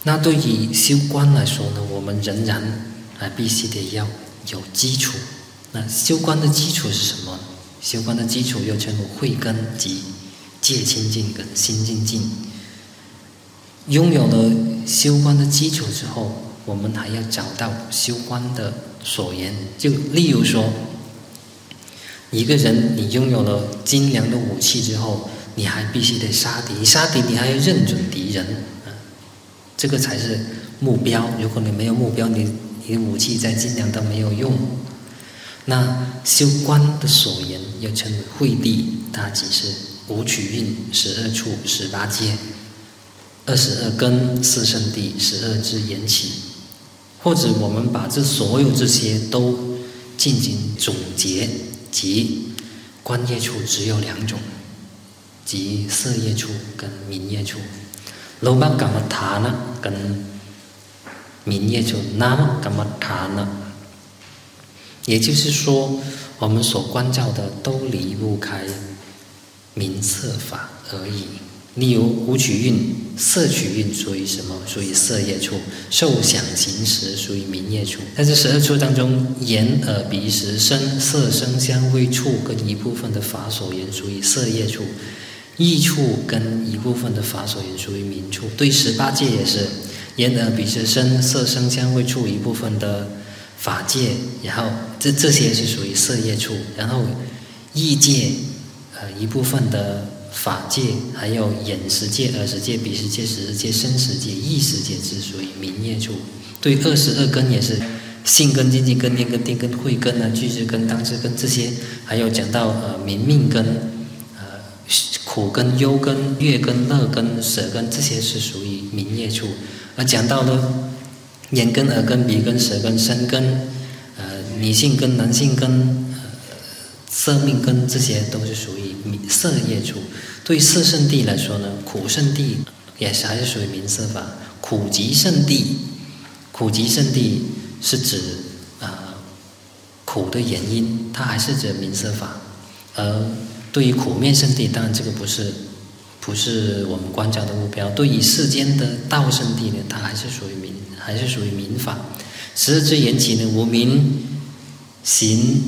那对于修观来说呢，我们仍然啊必须得要有基础。那修观的基础是什么？修观的基础又称为慧根及戒清净跟心清净。拥有了修观的基础之后，我们还要找到修观的所缘。就例如说，一个人你拥有了精良的武器之后，你还必须得杀敌，杀敌你还要认准敌人，啊，这个才是目标。如果你没有目标，你你的武器再精良都没有用。那修观的所缘又称为慧地，它即是五取蕴、十二处、十八界、二十二根、四圣谛、十二支缘起，或者我们把这所有这些都进行总结，即观业处只有两种，即色业处跟名业处。Loba Kammatthana跟名业处 Nama Kammatthana， 也就是说，我们所关照的都离不开名色法而已。例如五取蕴、色取蕴属于什么？属于色业处。受想行识属于名业处。在这十二处当中，眼耳鼻舌身色声香味触跟一部分的法所缘属于色业处，意处跟一部分的法所缘属于名处。对十八界也是，眼耳鼻舌身色声香味触一部分的法界，然后这这些是属于色业处，然后意界呃一部分的法界，还有眼识界、耳识界、鼻识界、舌识界、身识界、意识界是属于名业处。对二十二根也是性根、精进根、念根、定根、慧根啊、具知根、当知根这些，还有讲到呃名命根、呃苦根、忧根、乐根、乐根、舌根，这些是属于名业处。而讲到了眼根、耳根、鼻根、舌根、身根，呃女性根、男性根、呃色命根，这些都是属于色业处。对色圣谛来说呢，苦圣谛也是还是属于名色法。苦集圣谛，苦集圣谛是指呃苦的原因，它还是指名色法。而对于苦灭圣谛，当然这个不是不是我们观照的目标。对于世间的道圣谛呢，它还是属于名，还是属于名法。十二支缘起呢，无名、行、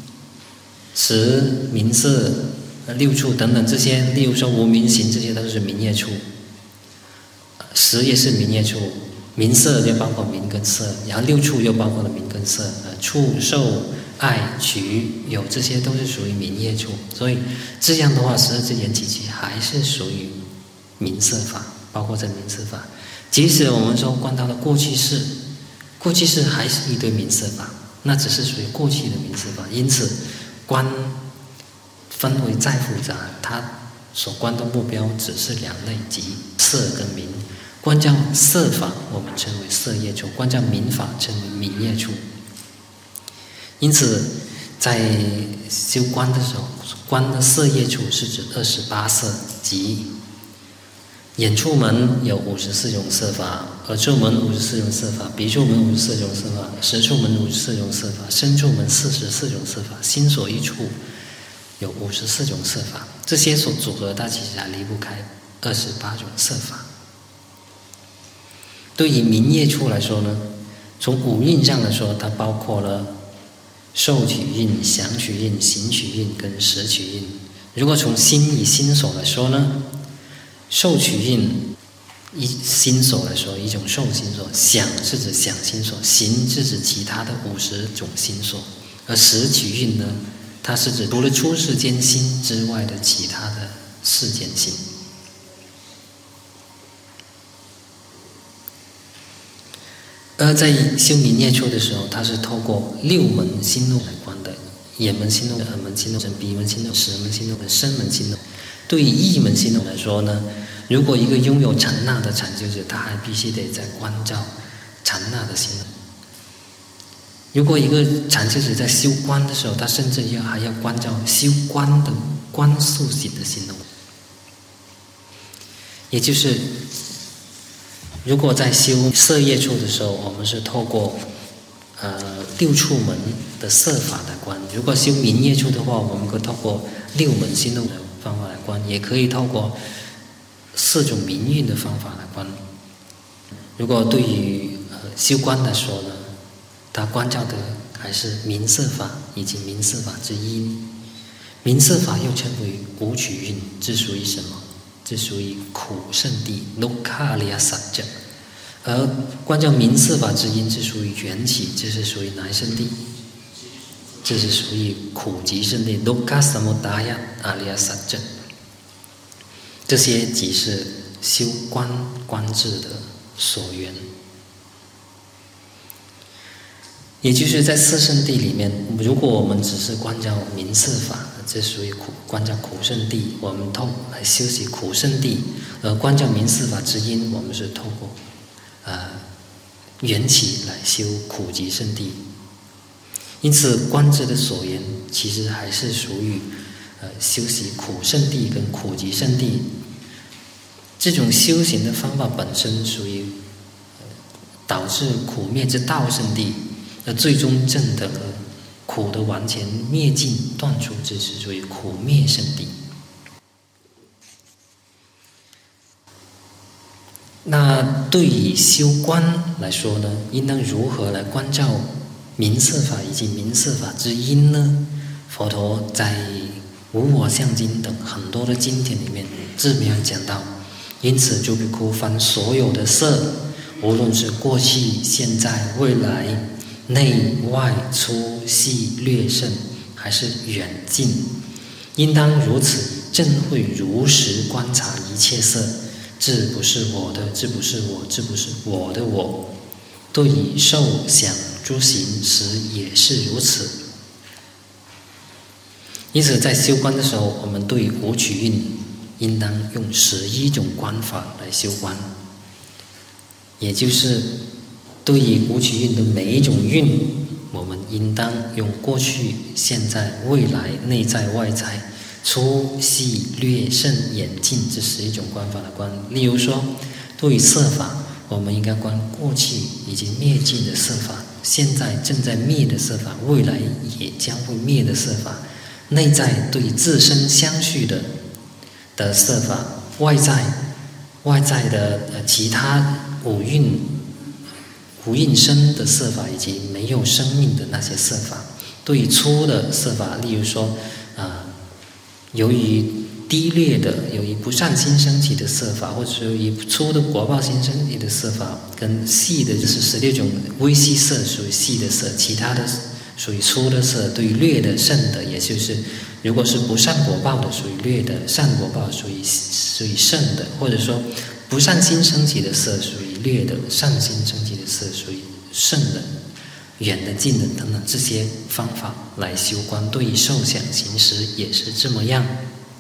识、名色、六处等等这些，例如说无名行，这些都是名业处。识也是名业处，名色就包括名跟色，然后六处又包括了名跟色，呃，触、受、爱、取、有，这些都是属于名业处。所以这样的话，十二支缘起其还是属于名色法，包括这名色法。即使我们说观到了过去世，过去世还是一堆名色法，那只是属于过去的名色法。因此观分为再复杂，它所观的目标只是两类，即色跟名。观照色法我们称为色业处，观照名法称为名业处。因此在修观的时候，观的色业处是指二十八色，即眼处门有五十四种色法，耳处门五十四种色法，鼻处门五十四种色法，舌处门五十四种色法，身处门四十四种色法，心所一处有五十四种色法。这些所组合，它其实还离不开二十八种色法。对于名业处来说呢，从五蕴上来说，它包括了受取蕴、想取蕴、行取蕴跟识取蕴。如果从心与心所来说呢，受取蕴一心所来说，一种受心所，想是指想心所，行是指其他的五十种心所，而识取蕴呢，它是指除了出世间心之外的其他的世间心。而在修名业处的时候，它是透过六门心路来观的：眼门心路、耳门心路、鼻门心路、舌门心路、身门心路。对于意门心路来说呢，如果一个拥有禅那的禅修者，他还必须得在观照禅那的心路。如果一个禅修者在修观的时候，他甚至要还要观照修观的观速行的心路。也就是如果在修色业处的时候，我们是透过呃六处门的色法来观；如果修名业处的话，我们可以透过六门心路的方法来观，也可以透过四种名运的方法来观。 如果对于呃修观来说呢，他关照的还是名色法以及名色法之因。名色法又称为五取蕴，这属于什么？这属于苦圣地 Dukkha Satya。而关照名色法之因，这属于缘起，这是属于哪一圣地？这是属于苦集圣地 Dukkha Samudaya Arya Satya。这些即是修观观智的所缘。也就是在四圣谛里面，如果我们只是观照名色法，这属于苦观照苦圣谛，我们透来修习苦圣谛；而观照名色法之因，我们是透过呃缘起来修苦集圣谛。因此，观智的所缘其实还是属于呃修习苦圣谛跟苦集圣谛。这种修行的方法本身属于、呃、导致苦灭之道圣谛。而最终证得苦的完全灭尽断除之时，属于苦灭圣谛。那对于修观来说呢，应当如何来关照名色法以及名色法之因呢？佛陀在《无我相经》等很多的经典里面自没有讲到。因此，诸比丘凡所有的色，无论是过去、现在、未来，内外粗细略甚，还是远近，应当如此正会如实观察一切色，这不是我的，这不是我，这不是我的我。对于受想诸行时也是如此。因此在修观的时候，我们对五取蕴应当用十一种观法来修观，也就是对于五取蕴的每一种蕴，我们应当用过去、现在、未来、内在、外在、粗细略甚远近这十一种观法来观。例如说，对于色法，我们应该观过去已经灭尽的色法，现在正在灭的色法，未来也将会灭的色法。内在对自身相续的的色法，外在外在的呃其他五蕴。无印生的色法以及没有生命的那些色法。对于粗的色法，例如说啊、呃，由于低劣的、由于不善心升起的色法，或者由于粗的果报心升起的色法，跟细的就是十六种微细色属于细的色，其他的属于粗的色。对于劣的、胜的，也就是如果是不善果报的属于劣的，善果报属于属于胜的，或者说不善心升起的色属于劣的，善心升起的色属于胜的，远的、近的等等，这些方法来修观。对于受想行识也是这么样。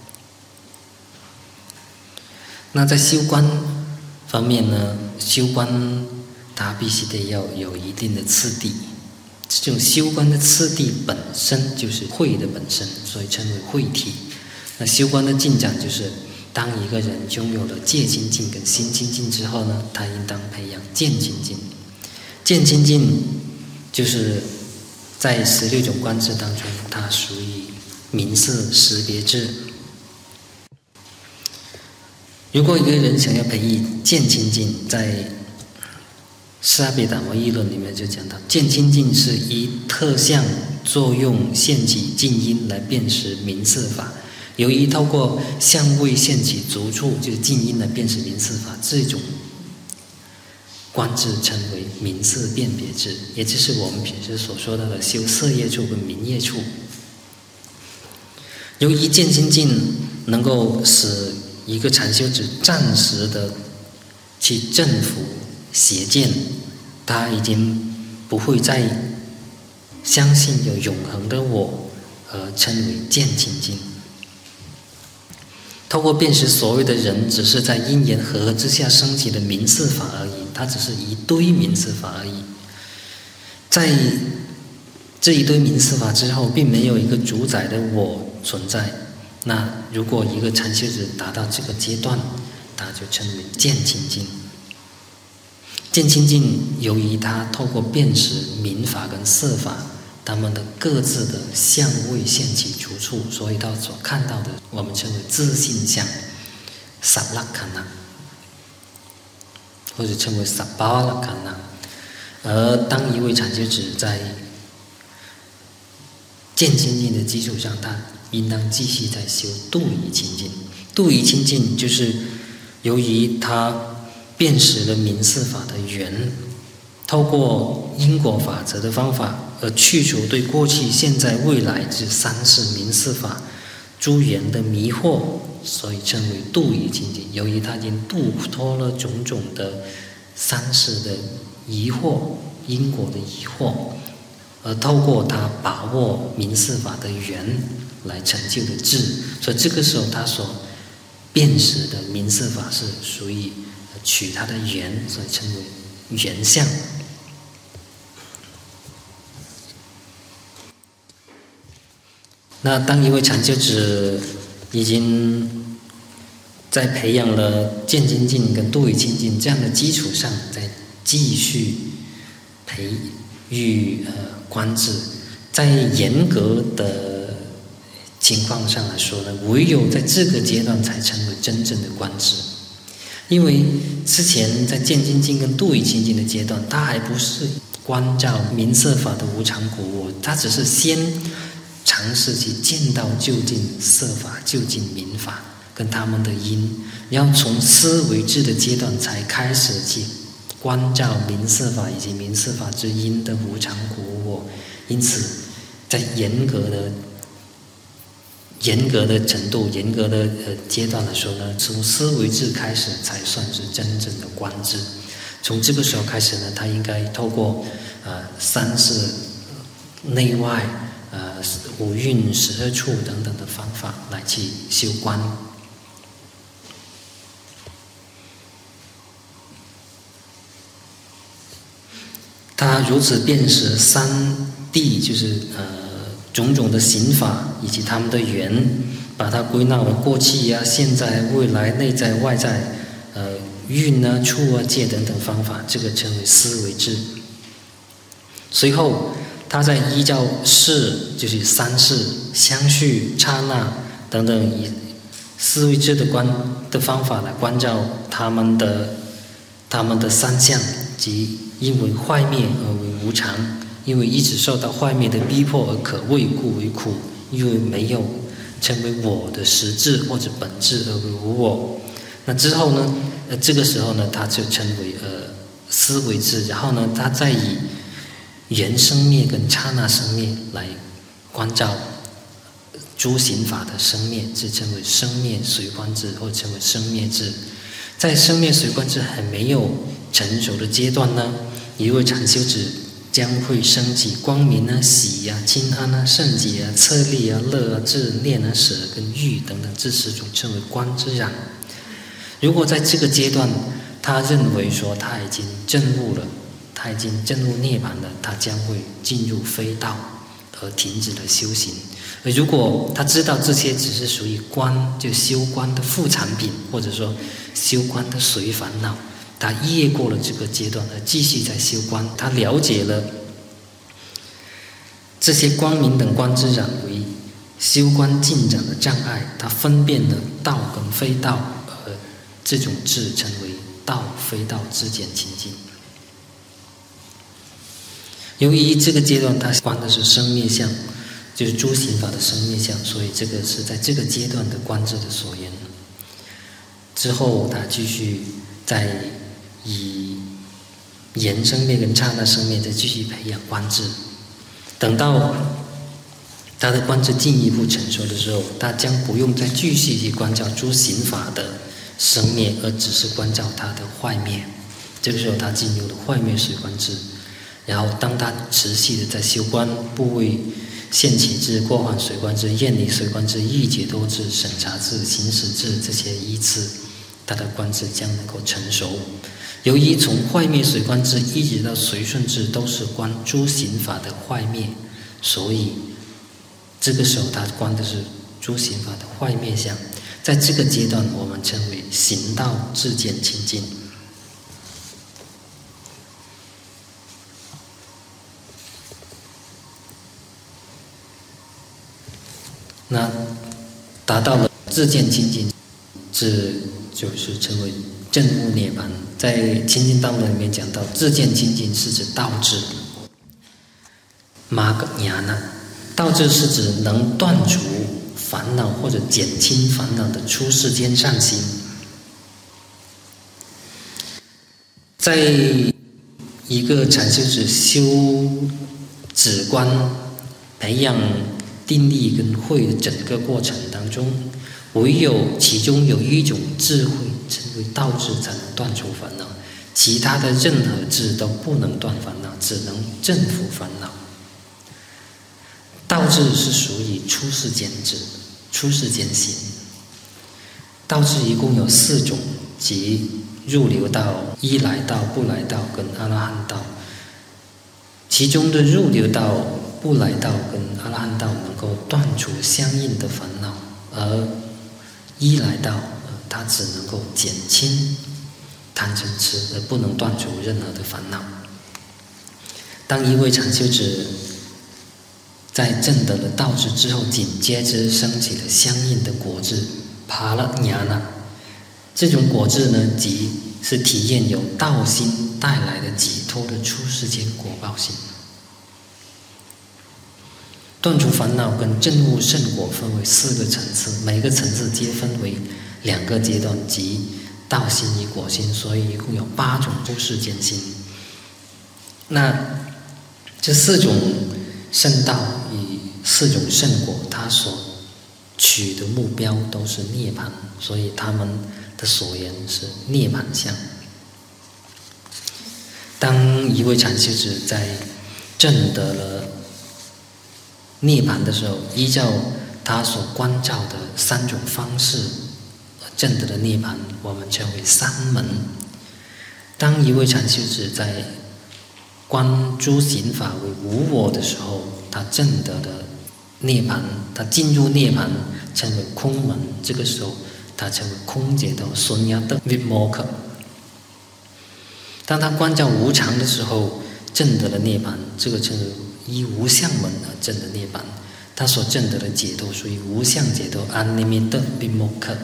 那在修观方面呢，修观它必须得要有一定的次第。这种修观的次第本身就是慧的本身，所以称为慧体。那修观的进展就是，当一个人拥有了戒清净跟心清净之后呢，他应当培养见清净。见清净就是在十六种观智当中，它属于名色识别智。如果一个人想要培育见清净，在释迦毗达摩议论里面就讲到，见清净是以特相作用现起净因来辨识名色法。由于透过相位现起足处，就是净因来辨识名色法，这种观智称为名色辨别智，也就是我们平时所说到的修色业处跟名业处。由于见清净能够使一个禅修者暂时的去征服邪见，他已经不会再相信有永恒的我，而称为见清净。透过辨识所谓的人只是在因缘和合之下升起的名色法而已，它只是一堆名色法而已。在这一堆名色法之后，并没有一个主宰的我存在。那如果一个禅修者达到这个阶段，他就称为见清净。见清净由于他透过辨识名法跟色法他们的各自的相位现起出处，所以他所看到的我们称为自性相萨拉卡那。 或者称为萨巴拉卡那。而当一位禅修者在见清净的基础上，他应当继续在修度疑清净。度疑清净就是由于他辨识了明示法的缘，透过因果法则的方法而去除对过去、现在、未来之三世明示法诸缘的迷惑，所以称为度疑清净。由于他已经度脱了种种的三世的疑惑、因果的疑惑，而透过他把握明示法的缘来成就的智，所以这个时候他所辨识的明示法是属于取他的缘，所以称为缘相。那当一位禅修者已经在培养了见精进跟度疑清净这样的基础上，再继续培育呃观智，在严格的情况上来说呢，唯有在这个阶段才成为真正的观智。因为之前在见精进跟度疑清净的阶段，他还不是观照明色法的无常苦我，他只是先尝试去见到究竟色法、究竟明法跟他们的因，然后从思维智的阶段才开始去观照明色法以及明色法之因的无常苦我。因此在严格的严格的程度、严格的呃阶段来说呢，从思维智开始才算是真正的观智。从这个时候开始呢，他应该透过呃三世内外呃五蕴十二处等等的方法来去修观。他如此辨识三谛，就是呃种种的行法以及他们的缘，把它归纳为过去啊、现在、未来、内在、外在、呃蕴啊、处啊、界等等方法，这个称为思维智。随后，他再依照事，就是三世、相续、刹那等等以思维智的观的方法来关照他们的他们的三相，即因为坏灭而为无常，因为一直受到坏灭的逼迫而可畏故为苦，因为没有成为我的实质或者本质而为无我。那之后呢，呃，这个时候呢，他就称为呃思维智，然后呢，他再以缘生灭跟刹那生灭来关照诸行法的生灭，这称为生灭随观智，或者称为生灭智。在生灭随观智还没有成熟的阶段呢，一位禅修者将会升起光明啊、喜啊、清安啊、圣洁啊、策力啊、乐啊、智、念啊、舍跟欲等等这十种称为观之染。如果在这个阶段，他认为说他已经证悟了，他已经证悟涅槃了，他将会进入非道而停止了修行。而如果他知道这些只是属于观，就修观的副产品，或者说修观的随烦恼，他越过了这个阶段而继续在修观，他了解了这些光明等观之染为修观进展的障碍，他分辨了道跟非道，而这种智称为道非道之间清净。由于这个阶段他观的是生灭相，就是诸行法的生灭相，所以这个是在这个阶段的观智的所缘。之后他继续在以缘生灭跟刹那生灭再继续培养观智，等到他的观智进一步成熟的时候，他将不用再继续去观照诸行法的生灭，而只是观照它的坏灭。这个时候他进入了坏灭随观智。然后当他持续的在修观部位现起智、过患随观智、厌离随观智、意解脱智、审查智、行识智这些依次，他的观智将能够成熟。由于从坏灭随观智一直到随顺智都是观诸行法的坏灭，所以这个时候他观的是诸行法的坏灭相。在这个阶段我们称为行道智见清净。那达到了智见清净，这就是称为证悟涅槃。在清净道论里面讲到，自见清净是指道智，玛格雅那，道智是指能断除烦恼或者减轻烦恼的出世间善心。在一个禅修者修止观、培养定力跟慧的整个过程当中，唯有其中有一种智慧称为道智，才能断除烦恼，其他的任何智都不能断烦恼，只能征服烦恼。道智是属于出世间智，出世间心。道智一共有四种，即入流道、依来道、不来道跟阿罗汉道。其中的入流道、不来道跟阿罗汉道能够断除相应的烦恼，而依来道它只能够减轻贪嗔痴，而不能断除任何的烦恼。当一位禅修者在证得了道智之后，紧接着升起了相应的果智帕拉雅那。这种果智呢，即是体验由道心带来的解脱的出世间果报心。断除烦恼跟证悟圣果分为四个层次，每个层次皆分为两个阶段，即道心与果心，所以一共有八种出世间心。那这四种圣道与四种圣果，它所取的目标都是涅槃，所以他们的所言是涅槃相。当一位禅修者在证得了涅槃的时候，依照他所关照的三种方式证得了涅槃，我们称为三门。当一位禅修者在观诸行法为无我的时候，他证得了涅槃，他进入涅槃称为空门，这个时候他称为空解脱孙亚的 Vimokkha。 当他观照无常的时候，证得了涅槃，这个称为依无相门而证得涅槃，他所证得的解脱属于无相解脱 Animitta Vimokkha。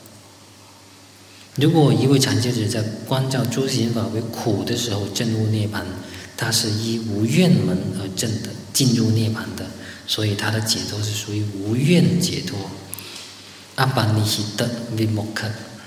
如果一位禅修者在观照诸行法为苦的时候证悟涅槃，他是依无愿门而证的进入涅槃的，所以他的解脱是属于无愿解脱 Apanihita Vimokkha。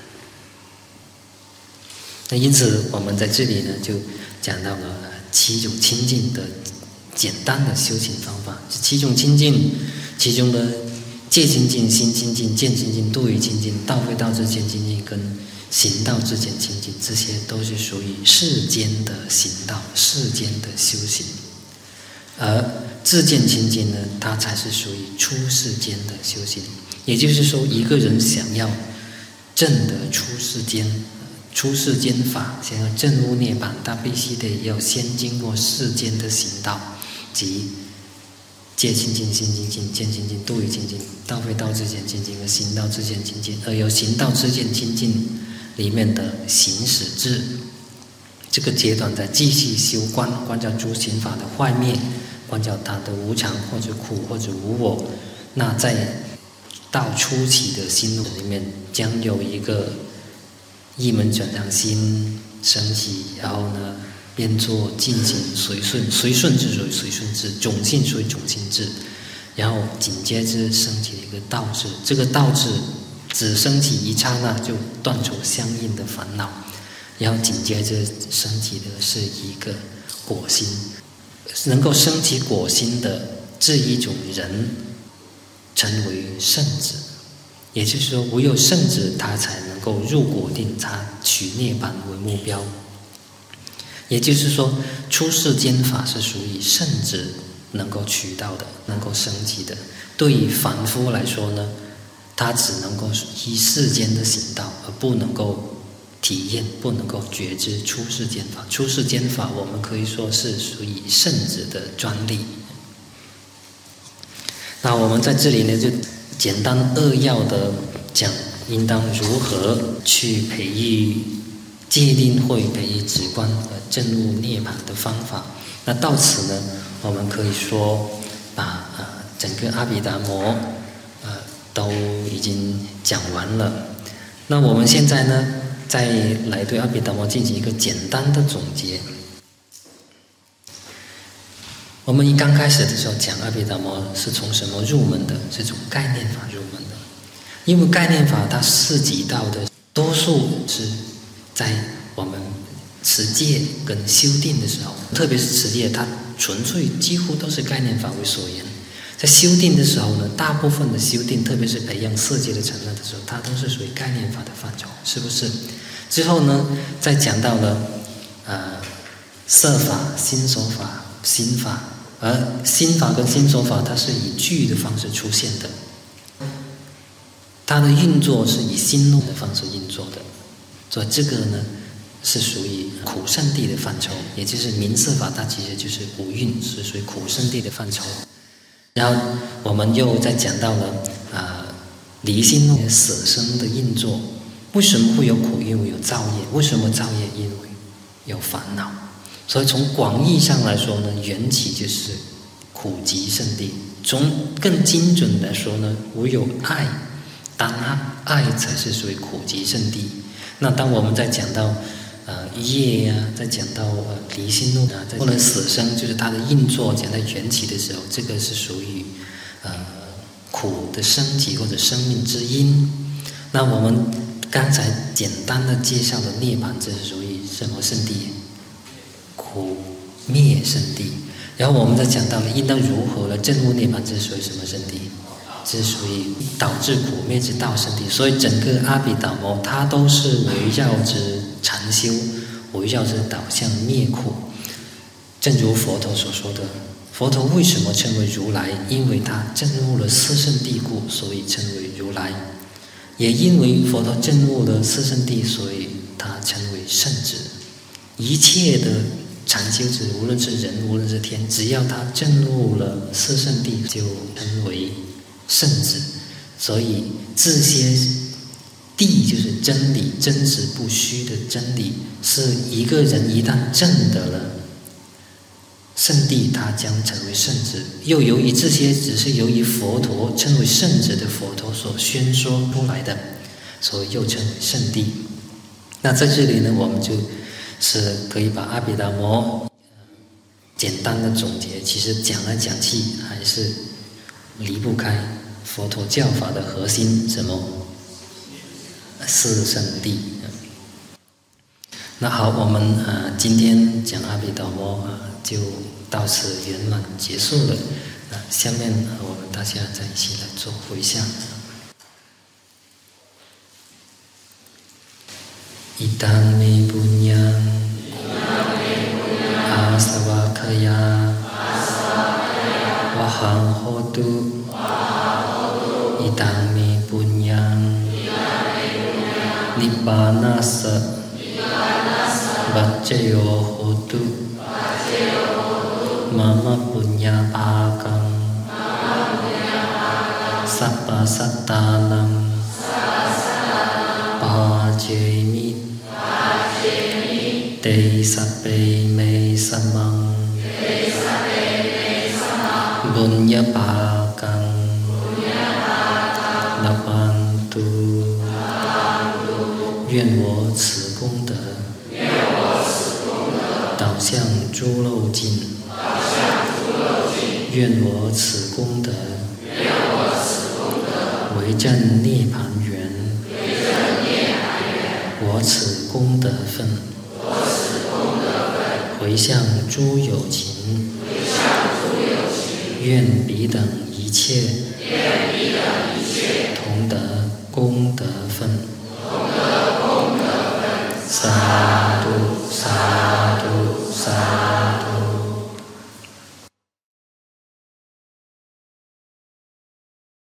那因此我们在这里呢就讲到了七种清净的简单的修行方法。这七种清净其中的戒清净、心清净、见清净、度于清净、道非道之间清净跟行道之间清净，这些都是属于世间的行道、世间的修行。而自见清净呢，它才是属于出世间的修行。也就是说，一个人想要证得出世间出世间法，想要证悟涅槃，他必须得要先经过世间的行道，即戒清净、心清净、见清净、度于清净、道非道之间清净和行道之间清净。而由行道之间清净里面的行使智这个阶段，在继续修观，观照诸行法的坏灭，观照它的无常或者苦或者无我。那在到初期的心路里面，将有一个一门转向心升起，然后呢边做进行随顺，随顺之属于随顺智，种性属于种性智，然后紧接着升起一个道智。这个道智只升起一刹那就断除相应的烦恼，然后紧接着升起的是一个果心。能够升起果心的这一种人称为圣者，也就是说唯有圣者他才能够入果定，他取涅槃为目标。也就是说，出世间法是属于圣者能够取到的，能够升起的。对于凡夫来说呢，他只能够依世间的行道，而不能够体验，不能够觉知出世间法。出世间法我们可以说是属于圣者的专利。那我们在这里呢就简单扼要的讲应当如何去培育戒定慧、培育止观和证悟涅槃的方法。那到此呢，我们可以说把呃整个阿毗达摩呃都已经讲完了。那我们现在呢再来对阿毗达摩进行一个简单的总结。我们一刚开始的时候讲阿毗达摩是从什么入门的？是从概念法入门的。因为概念法它涉及到的多数是在我们持戒跟修定的时候，特别是持戒，它纯粹几乎都是概念法为所言。在修定的时候呢，大部分的修定，特别是培养色界的成了的时候，它都是属于概念法的范畴，是不是？之后呢，再讲到了呃色法、心所法、心法，而心法跟心所法，它是以句的方式出现的，它的运作是以心论的方式运作的，所以这个呢是属于苦圣地的范畴，也就是名色法，它其实就是五蕴，是属于苦圣地的范畴。然后我们又再讲到了啊、呃、离心论舍生的运作，为什么会有苦？因为有造业。为什么造业？因为有烦恼。所以从广义上来说呢，缘起就是苦集圣地。从更精准的说呢，唯有爱，当爱才是属于苦集圣地。那当我们在讲到呃业呀、啊，在讲到呃离心论啊，在或者死生，就是它的运作，讲到缘起的时候，这个是属于呃苦的升级或者生命之因。那我们刚才简单的介绍的涅槃，这是属于什么圣地？苦灭圣地。然后我们再讲到了应当如何来证悟涅槃，这是属于什么圣地？这是属于导致苦灭之道圣地。所以整个阿毗达摩它都是围绕着禅修，围绕着导向灭苦。正如佛陀所说的，佛陀为什么称为如来？因为他证悟了四圣谛故，所以称为如来。也因为佛陀证悟了四圣谛，所以他称为圣子。一切的禅修者，无论是人无论是天，只要他证悟了四圣谛，就称为圣子。所以这些谛就是真理，真实不虚的真理，是一个人一旦证得了圣谛，他将成为圣子。又由于这些只是由于佛陀称为圣子的佛陀所宣说出来的，所以又称为圣谛。那在这里呢，我们就是可以把阿毗达摩简单的总结。其实讲来讲去还是离不开佛陀教法的核心，什么？四圣谛。那好，我们呃今天讲阿毗达摩啊、呃、就到此圆满结束了。那下面、呃、我们大家再一起来做回向。อิตังเมปุญญังอาสวะขยาวะหังโหตุอิตังเมปุญญังนิพพานัสสะปัจเจโยโหตุมะมะปุญญาภากังสัพพสัตตานังปาเจมิเตสัพเพเมสัมมังบุญญาภากังละวันตุ愿我此功德导向诸漏尽，愿我此功德为证涅槃缘，我此功德分回向诸有情，愿彼等一切同得功德分。萨埵萨